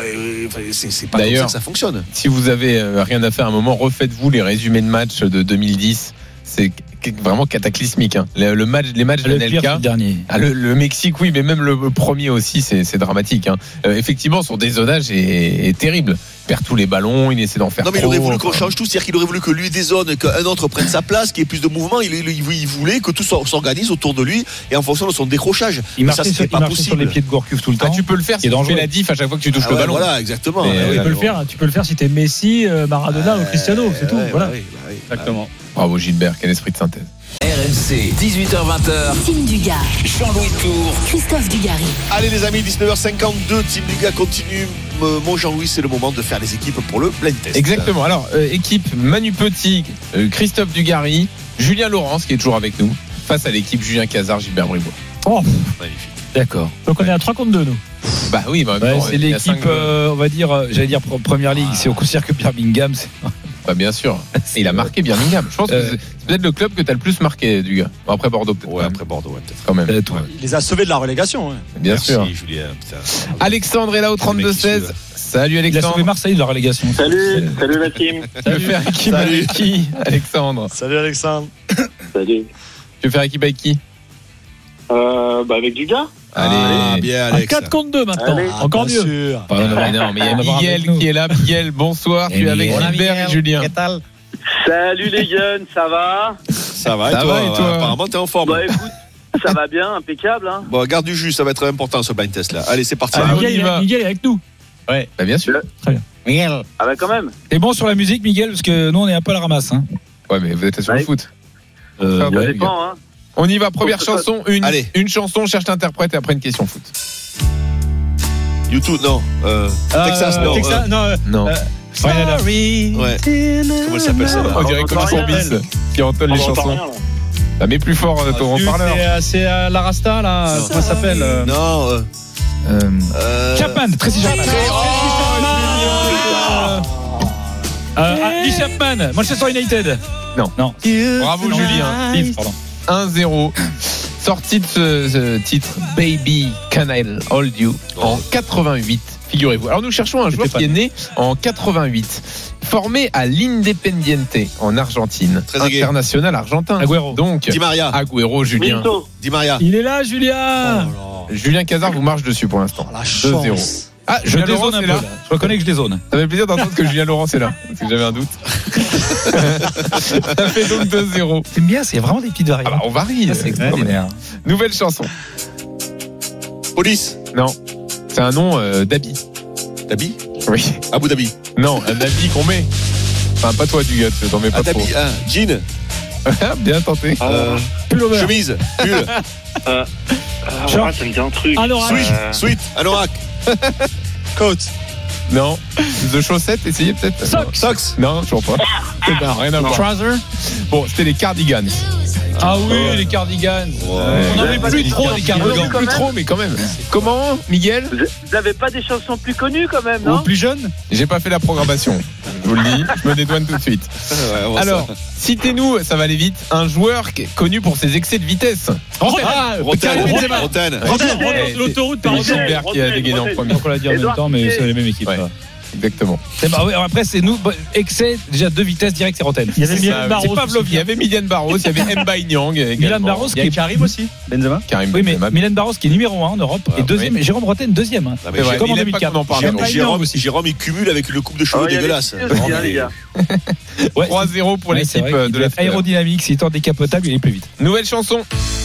C'est pas comme ça que ça fonctionne. Si vous avez rien à faire à un moment, refaites-vous les résumés de matchs de 2010. C'est vraiment cataclysmique. Les matchs de Nelka, le Mexique, oui, mais même le premier aussi, c'est dramatique. Effectivement, son dézonage est terrible. Il perd tous les ballons, il essaie d'en faire trop. Non, mais il aurait voulu qu'on change tout, c'est-à-dire qu'il aurait voulu que lui dézone, qu'un autre prenne sa place, qu'il y ait plus de mouvement. Il voulait que tout s'organise autour de lui et en fonction de son décrochage. Il marchait sur les pieds de Gourcuff tout le temps. Tu peux le faire si tu fais la diff à chaque fois que tu touches le ballon. Voilà, exactement. Tu peux le faire si t'es Messi, Maradona ou Cristiano, c'est tout. Voilà. Exactement. Bravo Gilbert, quel esprit de synthèse. RMC, 18h20. Team Dugas. Jean-Louis Tour. Christophe Dugarry. Allez les amis, 19h52, Team Dugas continue. Mon Jean-Louis, c'est le moment de faire les équipes pour le blind test. Exactement. Alors, équipe Manu Petit, Christophe Dugarry, Julien Laurence qui est toujours avec nous, face à l'équipe Julien Cazard, Gilbert Bribois. Oh, magnifique. D'accord. Donc on est à 3 contre 2, nous. Bah oui, c'est l'équipe, on va dire, j'allais dire Première Ligue, c'est au cirque Birmingham. Bah bien sûr. Et il a marqué Birmingham. Je pense que c'est peut-être le club que tu as le plus marqué du gars. Bon, après Bordeaux peut-être. Ouais, après Bordeaux, peut-être. Quand même. Il les a sauvés de la relégation. Ouais. Bien Merci, sûr. Julien. Alexandre est là au 32-16. Salut Alexandre. Il a sauvé Marseille de la relégation. Salut la team. Tu veux faire équipe avec qui, Alexandre ? Salut Alexandre. Salut. Tu veux faire équipe avec qui ? Avec Dugas. Allez, bien À Alex. 4 contre 2 maintenant. Allez. Encore mieux. Sûr. Non, mais il y a Miguel qui est là. Miguel, bonsoir. Tu es avec Gilbert et Julien. ¿Qué tal? Salut les jeunes, ça va? Ça va, Ça va, et toi Apparemment, t'es en forme. Bah écoute, ça va bien, impeccable. Hein. Bon, garde du jus, ça va être important ce blind test là. Allez, c'est parti. Ah, on y Miguel, va. Miguel est avec nous. Bah, bien sûr. Miguel. Ah bah quand même. T'es bon sur la musique, Miguel, parce que nous, on est un peu à la ramasse. Hein. Ouais, mais vous êtes sur le Ouais. foot. Ça ouais, dépend, hein. On y va, première Faut que ce chanson, Allez. une chanson, cherche l'interprète et après une question foot. YouTube, non. Texas, non. Texas, non. Non. Sorry. Ouais. Comment elle s'appelle ça On dirait comme un courbis qui entonne les chansons. Bah, mets plus fort ton haut-parleur. C'est la Rasta, là. Non. Comment ça s'appelle Non. Chapman, Tracy Chapman. Lee Chapman, Manchester United. Non. Bravo Non. Julien. Leeds, pardon. 1-0. Sortie de ce titre Baby Can I Hold You en 88, figurez-vous. Alors nous cherchons un joueur qui est né en 88, formé à l'Independiente en Argentine, Très aigué. international argentin. Agüero. Donc Di Maria. Agüero, Julien. Minto. Di Maria. Il est là, Julien. Julien Cazard vous marche dessus pour l'instant. La 2-0. chance. Ah, Je Julien Laurent dézone un c'est peu, là. là. Je reconnais que je dézone. Ça fait plaisir d'entendre que Julien Laurent est là, parce que j'avais un doute. Ça fait donc 2-0. T'aimes bien, c'est vraiment des petites Ah bah, variantes. on varie. C'est extraordinaire. Nouvelle chanson. Police. Non, c'est un nom d'habit. Dhabi. Oui. Abu Dhabi. Non, un habit qu'on met. Enfin, pas toi, du gars, t'en mets pas trop. Dhabi. Jean. Bien tenté. Pullover. Chemise. Pull. Ça me dit un truc. Anorak. Sweet. Anorak. Coat. Non. The chaussette, essayez peut-être. Socks. Non, toujours pas. C'est pas, rien à voir. Trouser. Bon, c'était les Cardigans. Ah oui, les Cardigans. On n'en avait plus trop des Cardigans. Plus trop, mais quand même. Comment, Miguel? Vous avez pas des chansons plus connues quand même, Ou non? plus jeunes. J'ai pas fait la programmation. Je vous le dis, je me dédouane tout de suite. Ouais, on voit Alors, ça. citez-nous, ça va aller vite, un joueur qui est connu pour ses excès de vitesse. Ah, Karim Benzema. Roten. L'autoroute C'est par Gilbert qui a dégainé en premier. On l'a dit en même Edouard temps, mais Piquet. c'est les mêmes équipes. Ouais. là. Exactement. Ouais, après, c'est nous. Excès, déjà 2 vitesses direct, c'est Roten. Il y avait C'est Milan ça, Barros. c'est Pavlov. Il y avait Milan Barros, il y avait Mbaye Niang également. Milan Barros qui est Karim aussi, Benzema. Karim Oui, mais Benzema. Milan Barros qui est numéro 1 en Europe Ah, et deuxième. oui. Jérôme Roten deuxième. Ah, mais C'est vrai, comme en il aime pas 2004. qu'on en parle. Jérôme, il cumule avec le coupe de cheveux Oh, il y avait dégueulasse. Piquet aussi, hein, les gars. Ouais, 3-0 pour ouais, l'équipe c'est vrai qu'il de est l'after. aérodynamique, s'il tente décapotable, il est plus vite. Nouvelle chanson.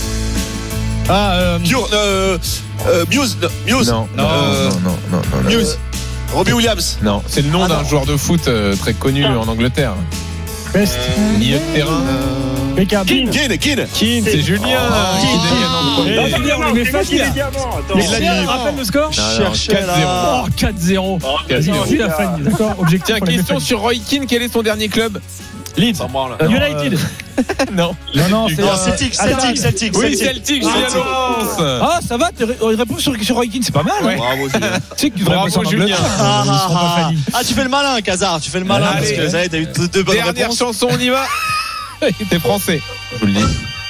Muse. Muse. Non, non. Muse. Robbie Williams. Non, c'est le nom d'un joueur de foot très connu en Angleterre. Best. Milieu de terrain. Beckham. Keane. Keane, c'est Julien qui dégaine en premier. Là, Julien, on lui met facile. Mais Il l'a Julien, dit. rappelle le score. Cherchez là. Oh, 4-0. Vas-y, Julien Fanny, d'accord. Objectif. Tiens, pour les question Fanny. sur Roy Keane. Quel est son dernier club? Leeds. United. Non. Non, c'est. Non, Celtic. Oui, Celtic, Julien Laurence. Ah, ça va, on répond sur Roy Keane, c'est pas mal. Ouais. Hein. Bravo, Julien. Tu sais que tu devrais Bravo, passer en Julien. Angleterre. Ah, tu fais le malin, Cazard. Tu fais le malin parce Allez. que ça y est, t'as eu deux bonnes Dernière réponses. chanson, on y va. T'es français. Je vous le dis.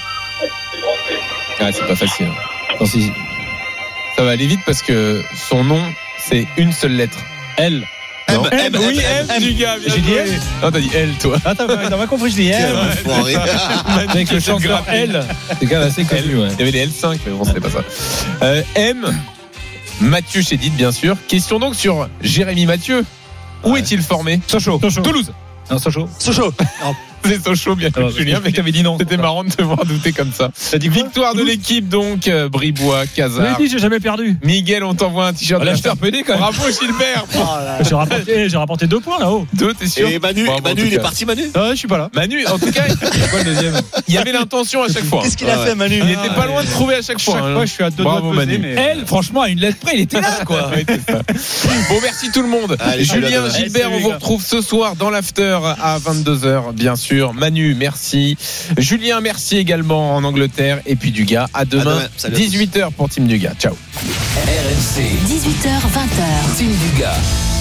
Ah, c'est pas facile. Non, si. Ça va aller vite parce que son nom, c'est une seule lettre. L. Non. Oui, M du gars. Bien J'ai dit joué. L. Non, t'as dit L, toi. Ah, t'as pas compris, je dis Quel enfoiré. avec le chanteur L. C'est quand même assez connu, ouais. Il y avait les L5, mais bon, c'était pas ça. M. Mathieu Chédid, bien sûr. Question donc sur Jérémy Mathieu. Où est-il formé? Sochaux. Toulouse. Non, Sochaux. Sochaux. C'est Sochaux, bien Alors, Julien, mais t'avais dit non. c'était marrant de te voir douter comme ça. Victoire de l'équipe, donc, Bribois, Je l'ai Cazard. dit, j'ai jamais perdu. Miguel, on t'envoie un t-shirt. Ah, là, je t'ai repédé quand même. Bravo, Gilbert. J'ai rapporté 2 points là-haut. Deux, t'es sûr? Et Manu, Bravo, en tout il est cas. parti, Manu. Ah, je suis pas là. Manu, en tout cas, Quoi, le deuxième? il y avait l'intention à chaque fois. Qu'est-ce qu'il a fait, Manu? Il était pas loin de trouver à chaque fois. hein. je suis à deux Bravo, doigts de peser, Manu. mais. L, franchement, à une lettre près, il était là, quoi. Ouais, c'est ça. Bon, merci tout le monde. Allez, Julien, Julien, Gilbert, salut, on les vous gars. retrouve ce soir dans l'after à 22h, bien sûr. Manu, merci. Julien, merci également en Angleterre. Et puis Dugas, à demain, demain. Salut à tous. 18h pour Team Dugas. Ciao. RMC, 18h, 20h. Team Dugas.